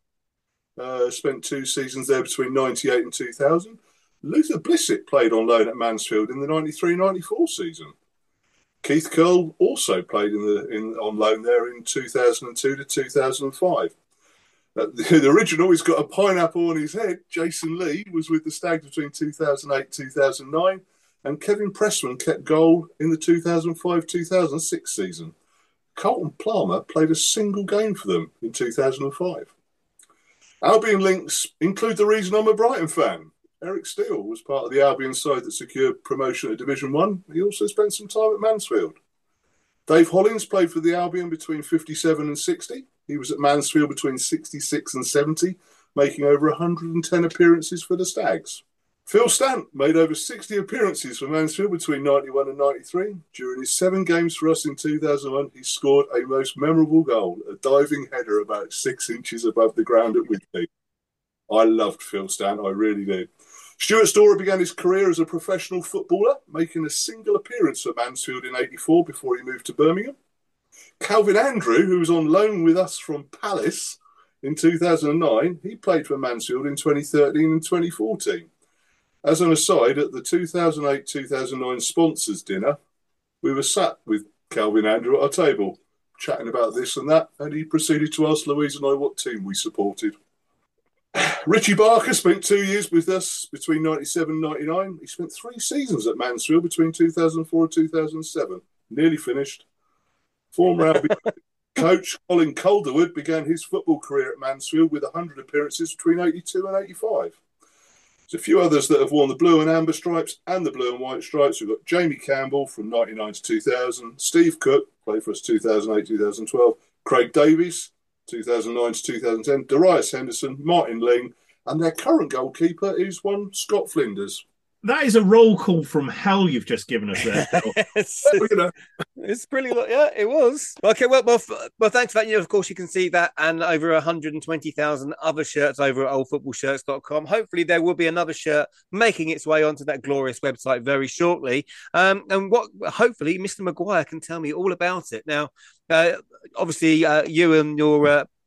uh, spent two seasons there between ninety-eight and two thousand. Luther Blissett played on loan at Mansfield in the ninety-three ninety-four season. Keith Curl also played in the in on loan there in two thousand two to two thousand five. Uh, the, the original, he's got a pineapple on his head. Jason Lee was with the Stags between two thousand eight and two thousand nine, and Kevin Pressman kept goal in the two thousand five two thousand six season. Carlton Palmer played a single game for them in two thousand five. Albion links include the reason I'm a Brighton fan. Eric Steele was part of the Albion side that secured promotion to Division One. He also spent some time at Mansfield. Dave Hollins played for the Albion between fifty-seven and sixty. He was at Mansfield between sixty-six and seventy, making over one hundred ten appearances for the Stags. Phil Stant made over sixty appearances for Mansfield between ninety-one and ninety-three. During his seven games for us in two thousand one, he scored a most memorable goal, a diving header about six inches above the ground at Whitby. I loved Phil Stant, I really did. Stuart Storer began his career as a professional footballer, making a single appearance for Mansfield in eighty-four before he moved to Birmingham. Calvin Andrew, who was on loan with us from Palace in two thousand nine, he played for Mansfield in twenty thirteen and twenty fourteen. As an aside, at the two thousand eight two thousand nine sponsors dinner, we were sat with Calvin Andrew at our table, chatting about this and that, and he proceeded to ask Louise and I what team we supported. Richie Barker spent two years with us between ninety-seven and ninety-nine. He spent three seasons at Mansfield between two thousand four and two thousand seven. Nearly finished. Former Albion coach Colin Calderwood began his football career at Mansfield with one hundred appearances between eighty-two and eighty-five. There's a few others that have worn the blue and amber stripes and the blue and white stripes. We've got Jamie Campbell from ninety-nine to two thousand. Steve Cook, played for us two thousand eight to two thousand twelve. Craig Davies, two thousand nine to two thousand ten, Darius Henderson, Martin Ling, and their current goalkeeper is one Scott Flinders. That is a roll call from hell you've just given us there. it's, You know, it's pretty, yeah, it was. Okay, well, well, f- well thanks for that. You know, of course, you can see that and over one hundred twenty thousand other shirts over at old football shirts dot com. Hopefully, there will be another shirt making its way onto that glorious website very shortly. Um, and what hopefully Mister Maguire can tell me all about it. Now, uh, obviously, uh, you and your uh,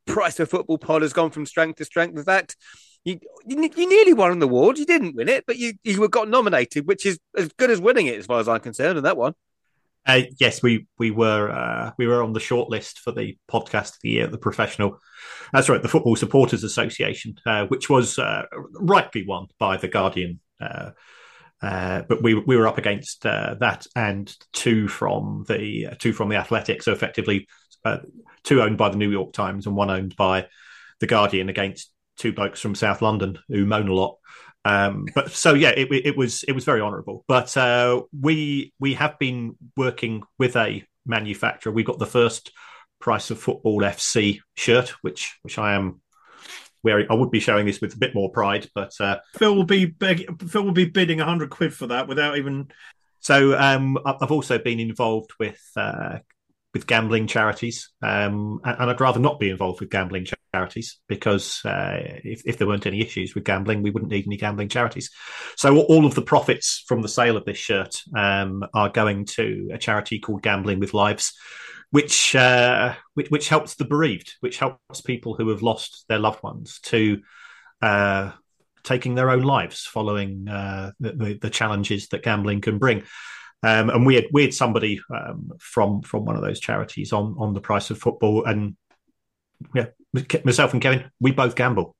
Price of Football pod has gone from strength to strength. In fact, you, you you nearly won an award. You didn't win it, but you you got nominated, which is as good as winning it, as far as I'm concerned. And that one. Uh, yes, we we were uh, we were on the shortlist for the podcast of the year, the professional. That's right, the Football Supporters Association, uh, which was uh, rightly won by the Guardian. Uh, uh, but we we were up against uh, that and two from the uh, two from the Athletic, so effectively uh, two owned by the New York Times and one owned by the Guardian, against two blokes from South London who moan a lot. Um, but so yeah, it, it was it was very honourable. But uh, we we have been working with a manufacturer. We got the first Price of Football F C shirt, which which I am wearing. I would be showing this with a bit more pride, but uh, Phil will be beg- Phil will be bidding a hundred quid for that without even. So um, I've also been involved with uh, with gambling charities, um, and I'd rather not be involved with gambling charities because uh, if, if there weren't any issues with gambling, we wouldn't need any gambling charities. So all of the profits from the sale of this shirt um, are going to a charity called Gambling with Lives, which, uh, which which helps the bereaved, which helps people who have lost their loved ones to uh, taking their own lives following uh, the, the challenges that gambling can bring. Um, and we had we had somebody um, from from one of those charities on on the Price of Football, and yeah, myself and Kevin, we both gamble.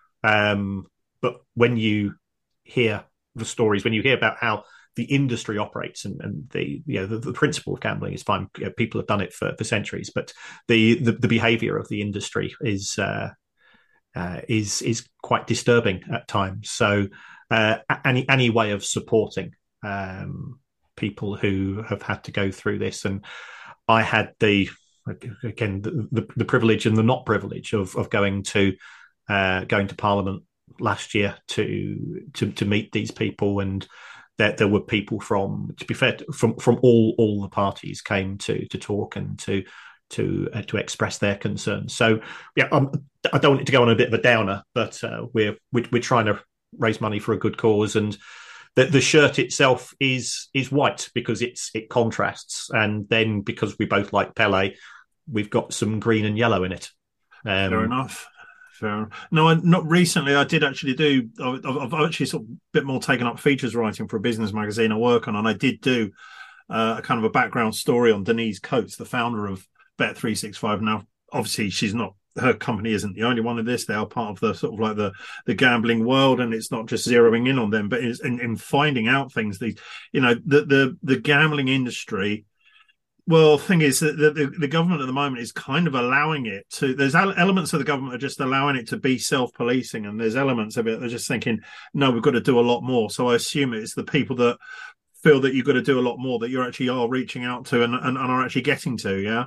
Um, but when you hear the stories, when you hear about how the industry operates, and, and the you know the, the principle of gambling is fine. You know, people have done it for, for centuries, but the the, the behaviour of the industry is uh, uh, is is quite disturbing at times. So uh, any any way of supporting Um, people who have had to go through this, and I had the again the, the, the privilege and the not privilege of of going to uh, going to Parliament last year to to to meet these people, and there there were people from, to be fair, from from all all the parties came to to talk and to to uh, to express their concerns. So yeah, um, I don't want it to go on a bit of a downer, but uh, we're we're trying to raise money for a good cause, and The, the shirt itself is is white because it's it contrasts, and then because we both like Pele, we've got some green and yellow in it. Um, Fair enough. Fair enough. No, I, not recently. I did actually do. I've, I've actually sort of a bit more taken up features writing for a business magazine I work on, and I did do uh, a kind of a background story on Denise Coates, the founder of Bet three sixty-five. Now, obviously, she's not. Her company isn't the only one of this. They are part of the sort of like the, the gambling world, and it's not just zeroing in on them, but it's in, in finding out things. The, you know, the, the, the gambling industry. Well, thing is that the, the, the government at the moment is kind of allowing it to. There's elements of the government are just allowing it to be self-policing, and there's elements of it they're just thinking, no, we've got to do a lot more. So I assume it's the people that feel that you've got to do a lot more that you actually are reaching out to and, and, and are actually getting to. Yeah.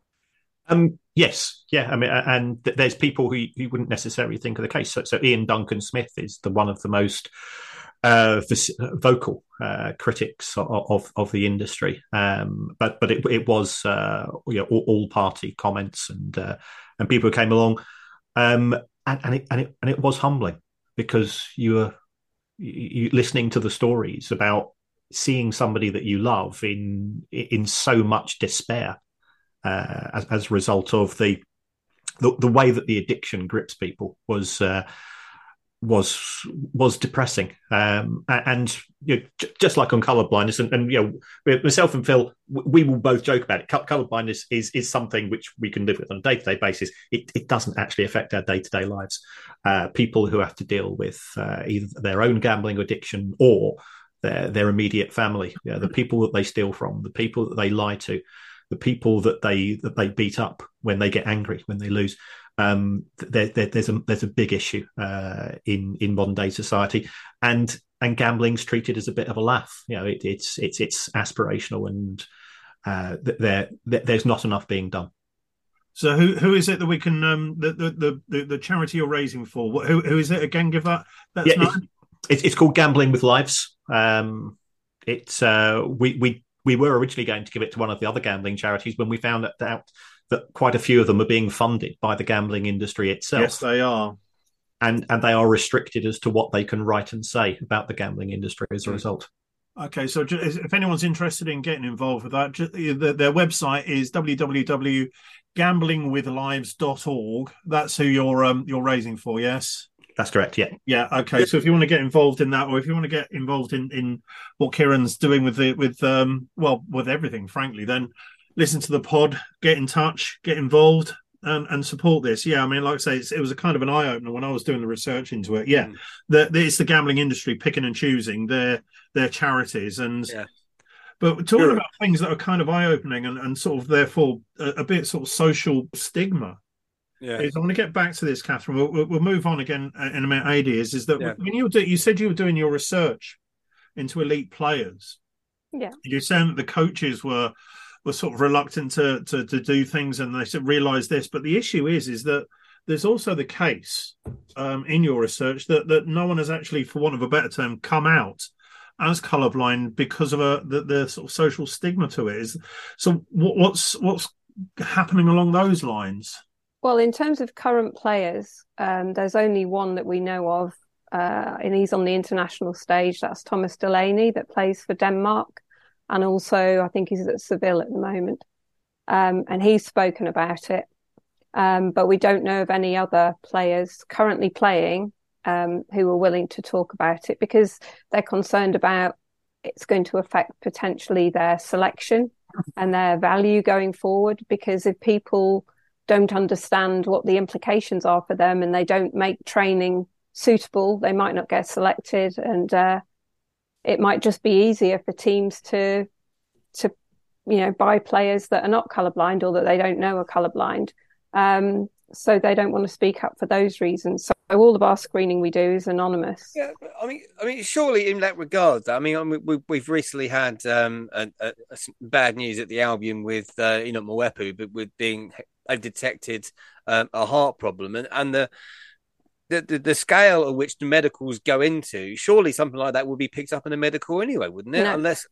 Um, yes, yeah. I mean, and there's people who you wouldn't necessarily think of the case. So, so Ian Duncan Smith is the one of the most uh, vocal uh, critics of, of of the industry. Um, but but it, it was uh, you know all, all party comments and uh, and people who came along, um, and, and it and it and it was humbling because you were you, listening to the stories about seeing somebody that you love in in so much despair. Uh, as, as a result of the, the the way that the addiction grips people was uh, was was depressing, um, and you know, j- just like on colour blindness, and, and you know, myself and Phil, we will both joke about it. Colour blindness is is something which we can live with on a day to day basis. It, it doesn't actually affect our day to day lives. Uh, people who have to deal with uh, either their own gambling addiction or their their immediate family, you know, the people that they steal from, the people that they lie to, the people that they that they beat up when they get angry, when they lose. Um, there, there, there's a there's a big issue uh, in in modern day society, and and gambling's treated as a bit of a laugh. You know, it, it's it's it's aspirational, and uh, there, there there's not enough being done. So who who is it that we can um, the, the the the charity you're raising for? Who who is it again? Give that. That's yeah, it's, it's called Gambling with Lives. Um, it's uh, we we. We were originally going to give it to one of the other gambling charities when we found out that quite a few of them are being funded by the gambling industry itself. Yes, they are. And and they are restricted as to what they can write and say about the gambling industry as a result. Okay, so if anyone's interested in getting involved with that, their website is w w w dot gambling with lives dot org. That's who you're um, you're raising for, yes? That's correct, yeah. Yeah, okay. So if you want to get involved in that, or if you want to get involved in, in what Kieran's doing with the with um well with everything, frankly, then listen to the pod, get in touch, get involved, and, and support this. Yeah, I mean, like I say, it's, it was a kind of an eye opener when I was doing the research into it. Yeah, mm. the, the, it's the gambling industry picking and choosing their their charities, and yeah. but we're talking sure. about things that are kind of eye opening and, and sort of therefore a, a bit sort of social stigma. Yeah, is I want to get back to this, Catherine. We'll, we'll move on again in a minute. A D is is that yeah. when you do, you said you were doing your research into elite players. Yeah, you're saying that the coaches were were sort of reluctant to to, to do things, and they said realize this. But the issue is is that there's also the case um, in your research that that no one has actually, for want of a better term, come out as colourblind because of a the, the sort of social stigma to it. Is so what, what's what's happening along those lines? Well, in terms of current players, um, there's only one that we know of, uh, and he's on the international stage. That's Thomas Delaney, that plays for Denmark, and also I think he's at Seville at the moment. Um, and he's spoken about it, um, but we don't know of any other players currently playing um, who are willing to talk about it because they're concerned about it's going to affect potentially their selection and their value going forward. Because if people don't understand what the implications are for them and they don't make training suitable, they might not get selected, and uh, it might just be easier for teams to to you know buy players that are not colourblind or that they don't know are colourblind, um, so they don't want to speak up for those reasons. So all of our screening we do is anonymous. Yeah, I mean, I mean, surely in that regard, I mean, I mean we, we've recently had um, a, a, a bad news at the Albion with uh, Enoch Mwepu, but with being I've detected um, a heart problem, and, and the, the the scale at which the medicals go into, surely something like that would be picked up in a medical anyway, wouldn't it? No. Unless,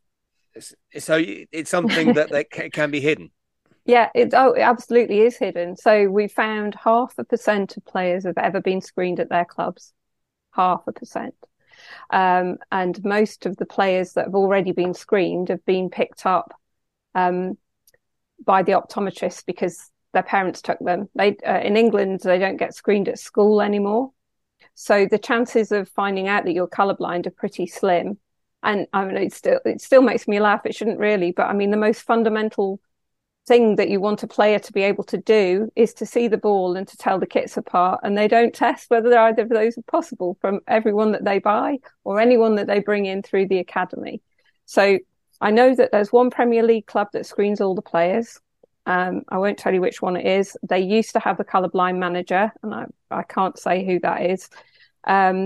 so it's something that, that can be hidden. Yeah, it, oh, it absolutely is hidden. So we found half a percent of players have ever been screened at their clubs. Half a percent. Um, and most of the players that have already been screened have been picked up um, by the optometrist because their parents took them. They uh, in England, they don't get screened at school anymore. So the chances of finding out that you're colourblind are pretty slim. And I mean, it still, it still makes me laugh. It shouldn't really, but I mean, the most fundamental thing that you want a player to be able to do is to see the ball and to tell the kits apart. And they don't test whether either of those are possible from everyone that they buy or anyone that they bring in through the academy. So I know that there's one Premier League club that screens all the players. Um, I won't tell you which one it is. They used to have a colourblind manager, and I, I can't say who that is. Um,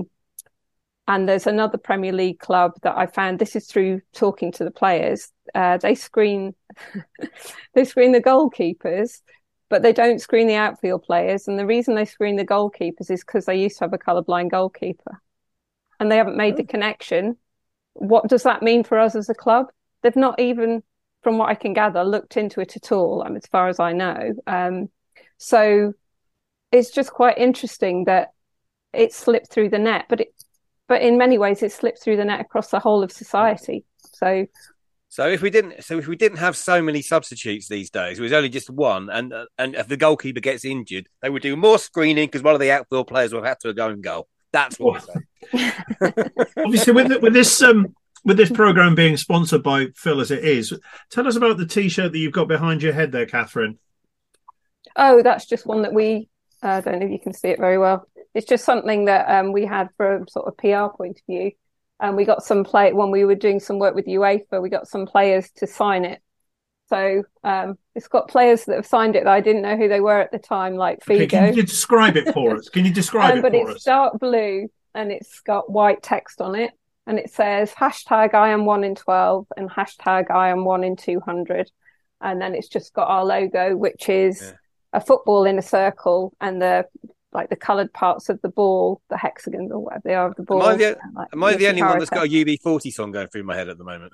and there's another Premier League club that I found, this is through talking to the players, uh, they screen they screen the goalkeepers, but they don't screen the outfield players. And the reason they screen the goalkeepers is because they used to have a colourblind goalkeeper. And they haven't made oh. the connection. What does that mean for us as a club? They've not even, from what I can gather, looked into it at all, um, as far as I know. Um, so it's just quite interesting that it slipped through the net, but it, but in many ways it slipped through the net across the whole of society. So, so if we didn't, so if we didn't have so many substitutes these days, it was only just one, and uh, and if the goalkeeper gets injured, they would do more screening because one of the outfield players will have to go and goal. That's what I'm saying. Obviously, with with this um. With this program being sponsored by Phil as it is, tell us about the T-shirt that you've got behind your head there, Catherine. Oh, that's just one that we, uh, I don't know if you can see it very well. It's just something that um, we had from a sort of P R point of view. And we got some play, when we were doing some work with UEFA, we got some players to sign it. So um, it's got players that have signed it that I didn't know who they were at the time, like Figo. Okay, can you describe it for us? Can you describe um, it but for it's us? But it's dark blue and it's got white text on it. And it says hashtag I am one in twelve and hashtag I am one in two hundred. And then it's just got our logo, which is yeah. a football in a circle and the like the coloured parts of the ball, the hexagons or whatever they are of the ball. Am I the, like, am I the only one that's got a U B forty song going through my head at the moment?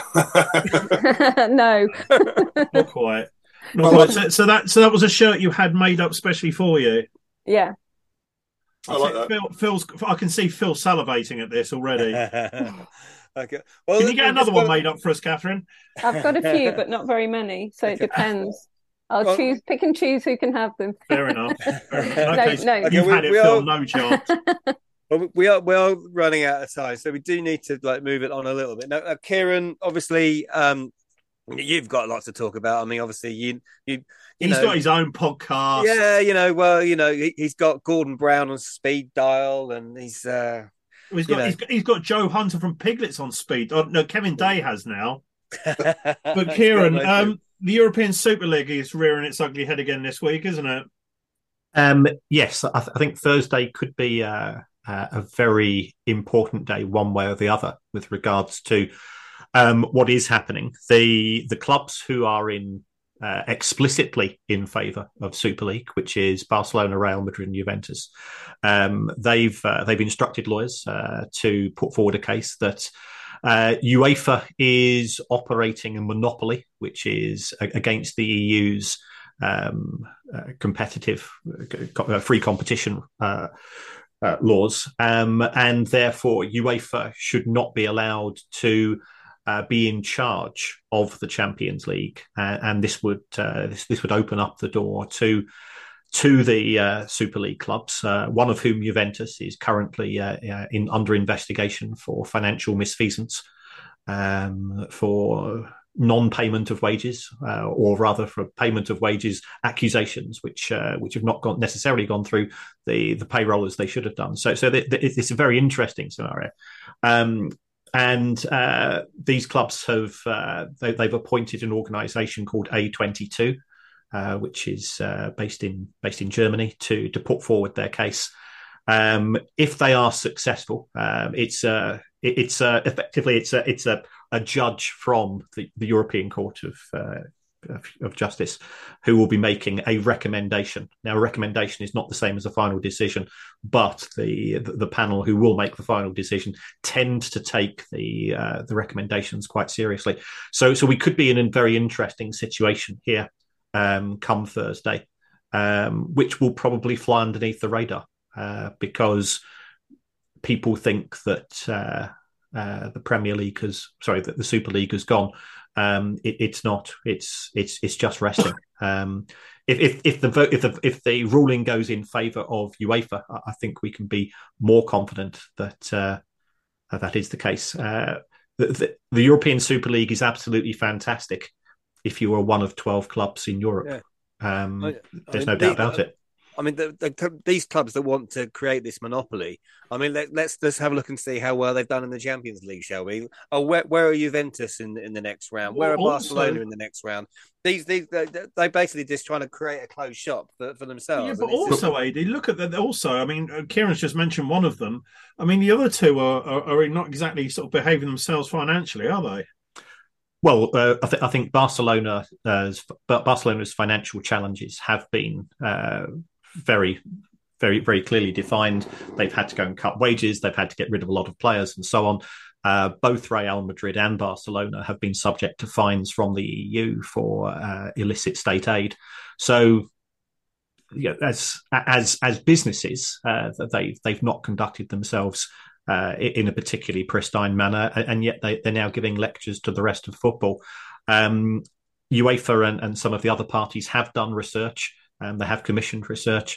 No. Not quite. Not quite. So, so that so that was a shirt you had made up specially for you? Yeah. I like that. Phil, Phil's, I can see Phil salivating at this already. Okay. Well, Can you get we've another just one got- made up for us, Catherine? I've got a few, but not very many, so it depends. I'll Well- choose, pick and choose who can have them. Fair enough. Fair enough. No, Okay, no. you've Okay, had we- it, we Phil. are- No chance. Well, we are we are running out of time, so we do need to like move it on a little bit. Now, uh, Kieran, obviously, um, you've got lots to talk about. I mean, obviously, you you you He's know, got his own podcast. yeah, you know, well, you know, he, he's got Gordon Brown on speed dial, and he's uh, He's you got, know. he's got he's got Joe Hunter from Piglets on speed. Oh, no, Kevin Day has now. But He's Kieran, got no um, the European Super League is rearing its ugly head again this week, isn't it? Um, yes, I, th- I think Thursday could be uh, uh, a very important day, one way or the other, with regards to um, what is happening. The the clubs who are in uh, explicitly in favour of Super League, which is Barcelona, Real Madrid, and Juventus, um, they've uh, they've instructed lawyers uh, to put forward a case that uh, UEFA is operating a monopoly, which is a- against the E U's um, uh, competitive, uh, free competition uh, uh, laws, um, and therefore UEFA should not be allowed to uh, be in charge of the Champions League, uh, and this would uh, this this would open up the door to to the uh, Super League clubs, uh, one of whom Juventus is currently uh, uh, in under investigation for financial misfeasance, um, for non-payment of wages, uh, or rather for payment of wages accusations, which uh, which have not gone necessarily gone through the the payroll as they should have done. So, so the, the, it's a very interesting scenario, um, and uh, these clubs have uh, they, they've appointed an organisation called A twenty-two, uh, which is uh, based in based in Germany, to to put forward their case. Um, if they are successful, um, it's uh, it, it's uh, effectively it's a it's a a judge from the, the European Court of, uh, of of Justice who will be making a recommendation. Now, a recommendation is not the same as a final decision, but the the panel who will make the final decision tend to take the uh, the recommendations quite seriously. So, so we could be in a very interesting situation here um, come Thursday, um, which will probably fly underneath the radar uh, because people think that. Uh, Uh, the Premier League has, sorry, that the Super League has gone. Um, it, it's not. It's it's it's just resting. Um, if if if the vote if the if the ruling goes in favour of UEFA, I think we can be more confident that uh, that is the case. Uh, the, the, the European Super League is absolutely fantastic. If you are one of twelve clubs in Europe, Yeah. um, I, I there's mean, no doubt the, about it. I mean, the, the, these clubs that want to create this monopoly. I mean, let, let's let's have a look and see how well they've done in the Champions League, shall we? Oh, where, where are Juventus in in the next round? Where are Well, Barcelona also- in the next round? These these they they basically just trying to create a closed shop for, for themselves. Yeah, and but it's just- also, Adi, look at that. Also, I mean, uh, Kieran's just mentioned one of them. I mean, the other two are, are, are not exactly sort of behaving themselves financially, are they? Well, uh, I, th- I think Barcelona, uh, Barcelona's financial challenges have been uh, very, very, very clearly defined. They've had to go and cut wages. They've had to get rid of a lot of players and so on. Uh, both Real Madrid and Barcelona have been subject to fines from the E U for uh, illicit state aid. So, you know, as as as businesses, uh, they they've not conducted themselves uh, in a particularly pristine manner, and yet they, they're now giving lectures to the rest of football. Um, UEFA and, and some of the other parties have done research, and they have commissioned research.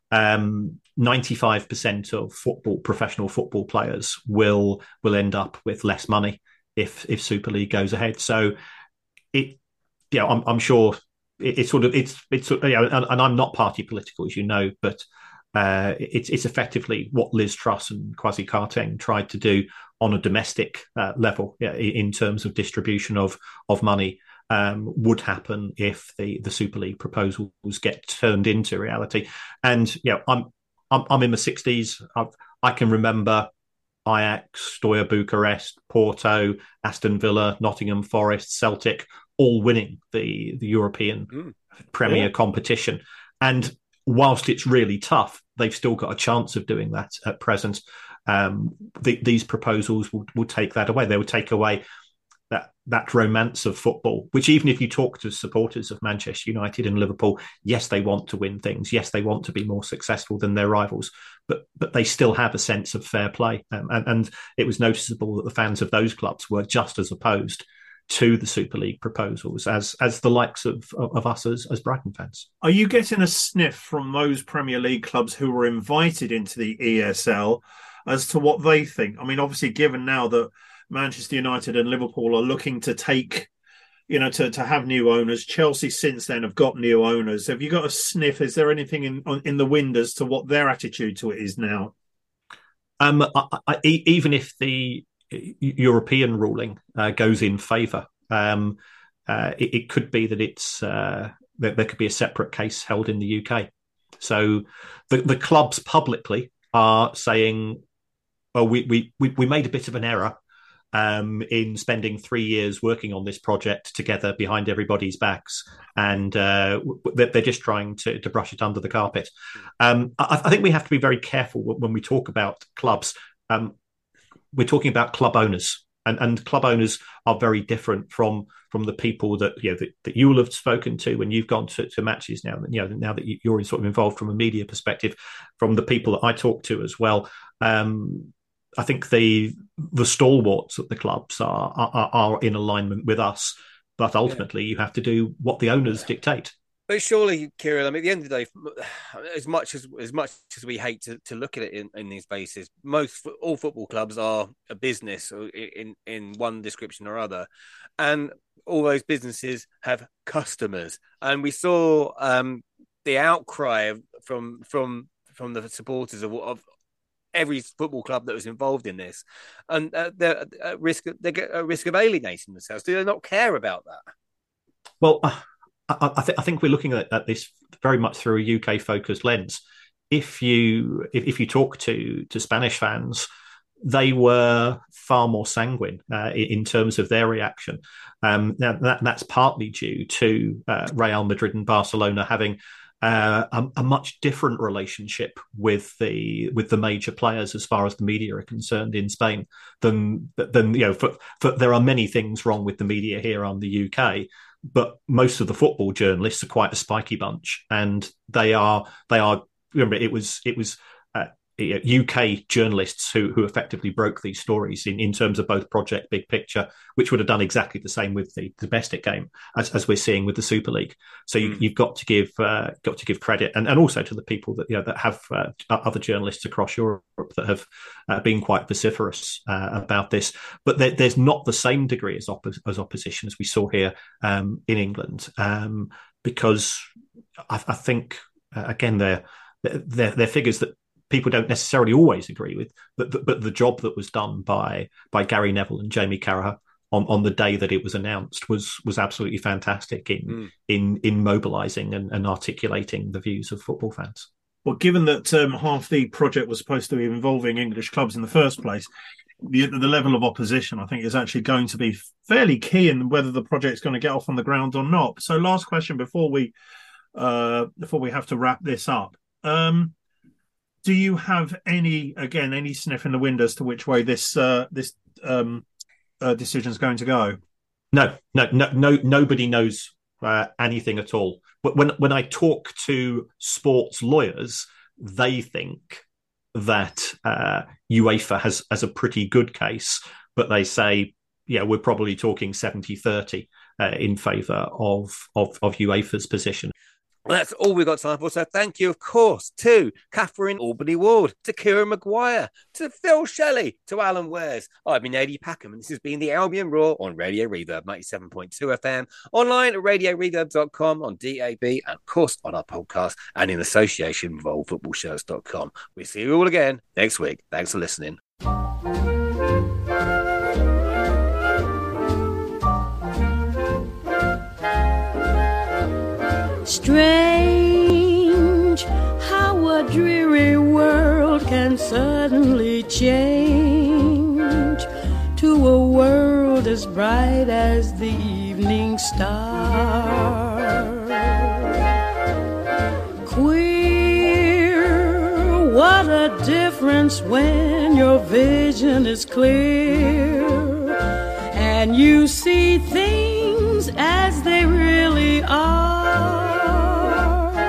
Um, ninety-five percent of football, professional football players will will end up with less money if if Super League goes ahead. So, it, you know, I'm, I'm sure it, it's sort of it's it's you know, and, and I'm not party political, as you know, but uh, it's it's effectively what Liz Truss and Kwasi Kwarteng tried to do on a domestic uh, level, yeah, in terms of distribution of of money. Um, would happen if the, the Super League proposals get turned into reality. And you know, I'm I'm, I'm in the sixties. I've, I can remember Ajax, Steaua Bucharest, Porto, Aston Villa, Nottingham Forest, Celtic, all winning the the European mm. Premier yeah. competition. And whilst it's really tough, they've still got a chance of doing that at present. Um, the, these proposals will, will take that away. They will take away that that romance of football, which even if you talk to supporters of Manchester United and Liverpool, yes, they want to win things. Yes, they want to be more successful than their rivals, but but they still have a sense of fair play. Um, and, and it was noticeable that the fans of those clubs were just as opposed to the Super League proposals as as the likes of, of, of us as, as Brighton fans. Are you getting a sniff from those Premier League clubs who were invited into the E S L as to what they think? I mean, obviously, given now that Manchester United and Liverpool are looking to take, you know, to, to have new owners. Chelsea since then have got new owners. Have you got a sniff? Is there anything in in the wind as to what their attitude to it is now? Um, I, I, even if the European ruling uh, goes in favour, um, uh, it, it could be that it's uh, that there could be a separate case held in the U K. So the the clubs publicly are saying, "Well, we we we, we made a bit of an error." Um, in spending three years working on this project together behind everybody's backs, and uh, they're just trying to, to brush it under the carpet. Um, I, I think we have to be very careful when we talk about clubs. Um, we're talking about club owners, and, and club owners are very different from from the people that you know that, that you will have spoken to when you've gone to, to matches now. You know now that you're sort of involved from a media perspective, from the people that I talk to as well. Um, I think the the stalwarts at the clubs are are, are in alignment with us, but ultimately yeah. you have to do what the owners dictate. But surely, Kieran, I mean, at the end of the day, as much as as much as we hate to, to look at it in, in these bases, most all football clubs are a business in in one description or other, and all those businesses have customers. And we saw um, the outcry from from from the supporters of. of every football club that was involved in this, and uh, they're at risk. They get at risk of alienating themselves. Do they not care about that? Well, uh, I, I, th- I think we're looking at, at this very much through a U K focused lens. If you if, if you talk to to Spanish fans, they were far more sanguine uh, in, in terms of their reaction. Um, now that, that's partly due to uh, Real Madrid and Barcelona having. Uh, a, a much different relationship with the with the major players as far as the media are concerned in Spain than than you know. For, for, there are many things wrong with the media here on the U K, but most of the football journalists are quite a spiky bunch, and they are they are. Remember, it was it was. Uh, U K journalists who who effectively broke these stories in, in terms of both Project Big Picture, which would have done exactly the same with the domestic game as, as we're seeing with the Super League. So you, mm. you've got to give uh, got to give credit, and, and also to the people that you know that have uh, other journalists across Europe that have uh, been quite vociferous uh, about this. But there, there's not the same degree as, op- as opposition as we saw here um, in England, um, because I, I think uh, again they're, they're they're figures that. People don't necessarily always agree with, but the, but the job that was done by by Gary Neville and Jamie Carragher on, on the day that it was announced was was absolutely fantastic in mm. in in mobilising and, and articulating the views of football fans. Well, given that um, half the project was supposed to be involving English clubs in the first place, the, the level of opposition I think is actually going to be fairly key in whether the project's going to get off on the ground or not. So, last question before we uh, before we have to wrap this up. Um, Do you have any, again, any sniff in the wind as to which way this uh, this um, uh, decision is going to go? No, no, no, no. Nobody knows uh, anything at all. But when when I talk to sports lawyers, they think that uh, UEFA has has a pretty good case, but they say, yeah, we're probably talking seventy thirty uh, in favour of, of of UEFA's position. Well, that's all we've got time for. So thank you, of course, to Catherine Albany Ward, to Kieran Maguire, to Phil Shelley, to Alan Wares. I've been Eddie Packham, and this has been the Albion Roar on Radio Reverb ninety-seven point two F M, online at radio reverb dot com, on D A B, and of course on our podcast, and in association with old football shirts dot com. We'll see you all again next week. Thanks for listening. Strange how a dreary world can suddenly change to a world as bright as the evening star. Queer, what a difference when your vision is clear and you see things as they really are.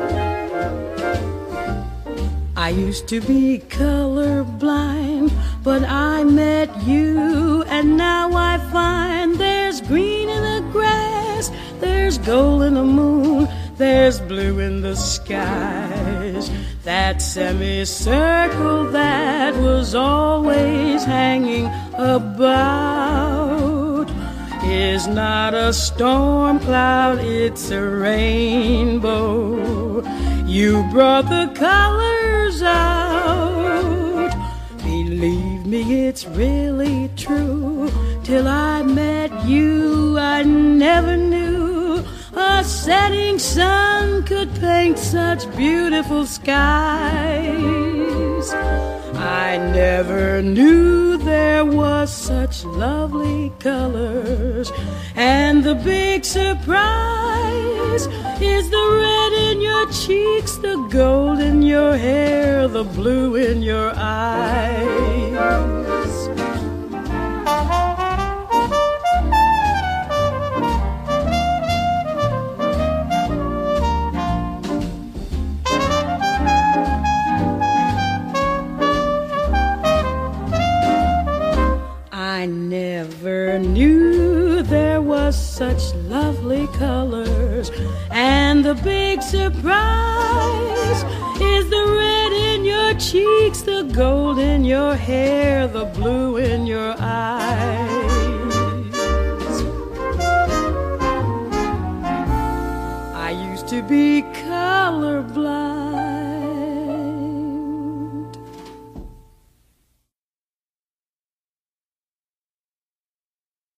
I used to be colorblind, but I met you, and now I find there's green in the grass, there's gold in the moon, there's blue in the skies. That semicircle that was always hanging about is not a storm cloud, it's a rainbow. You brought the colors out. Believe me, it's really true. Till I met you, I never knew a setting sun could paint such beautiful skies. I never knew there was such lovely colors. And the big surprise is the red in your cheeks, the gold in your hair, the blue in your eyes. I never knew there was such lovely colors. And the big surprise is the red in your cheeks, the gold in your hair, the blue in your eyes. I used to be colorblind,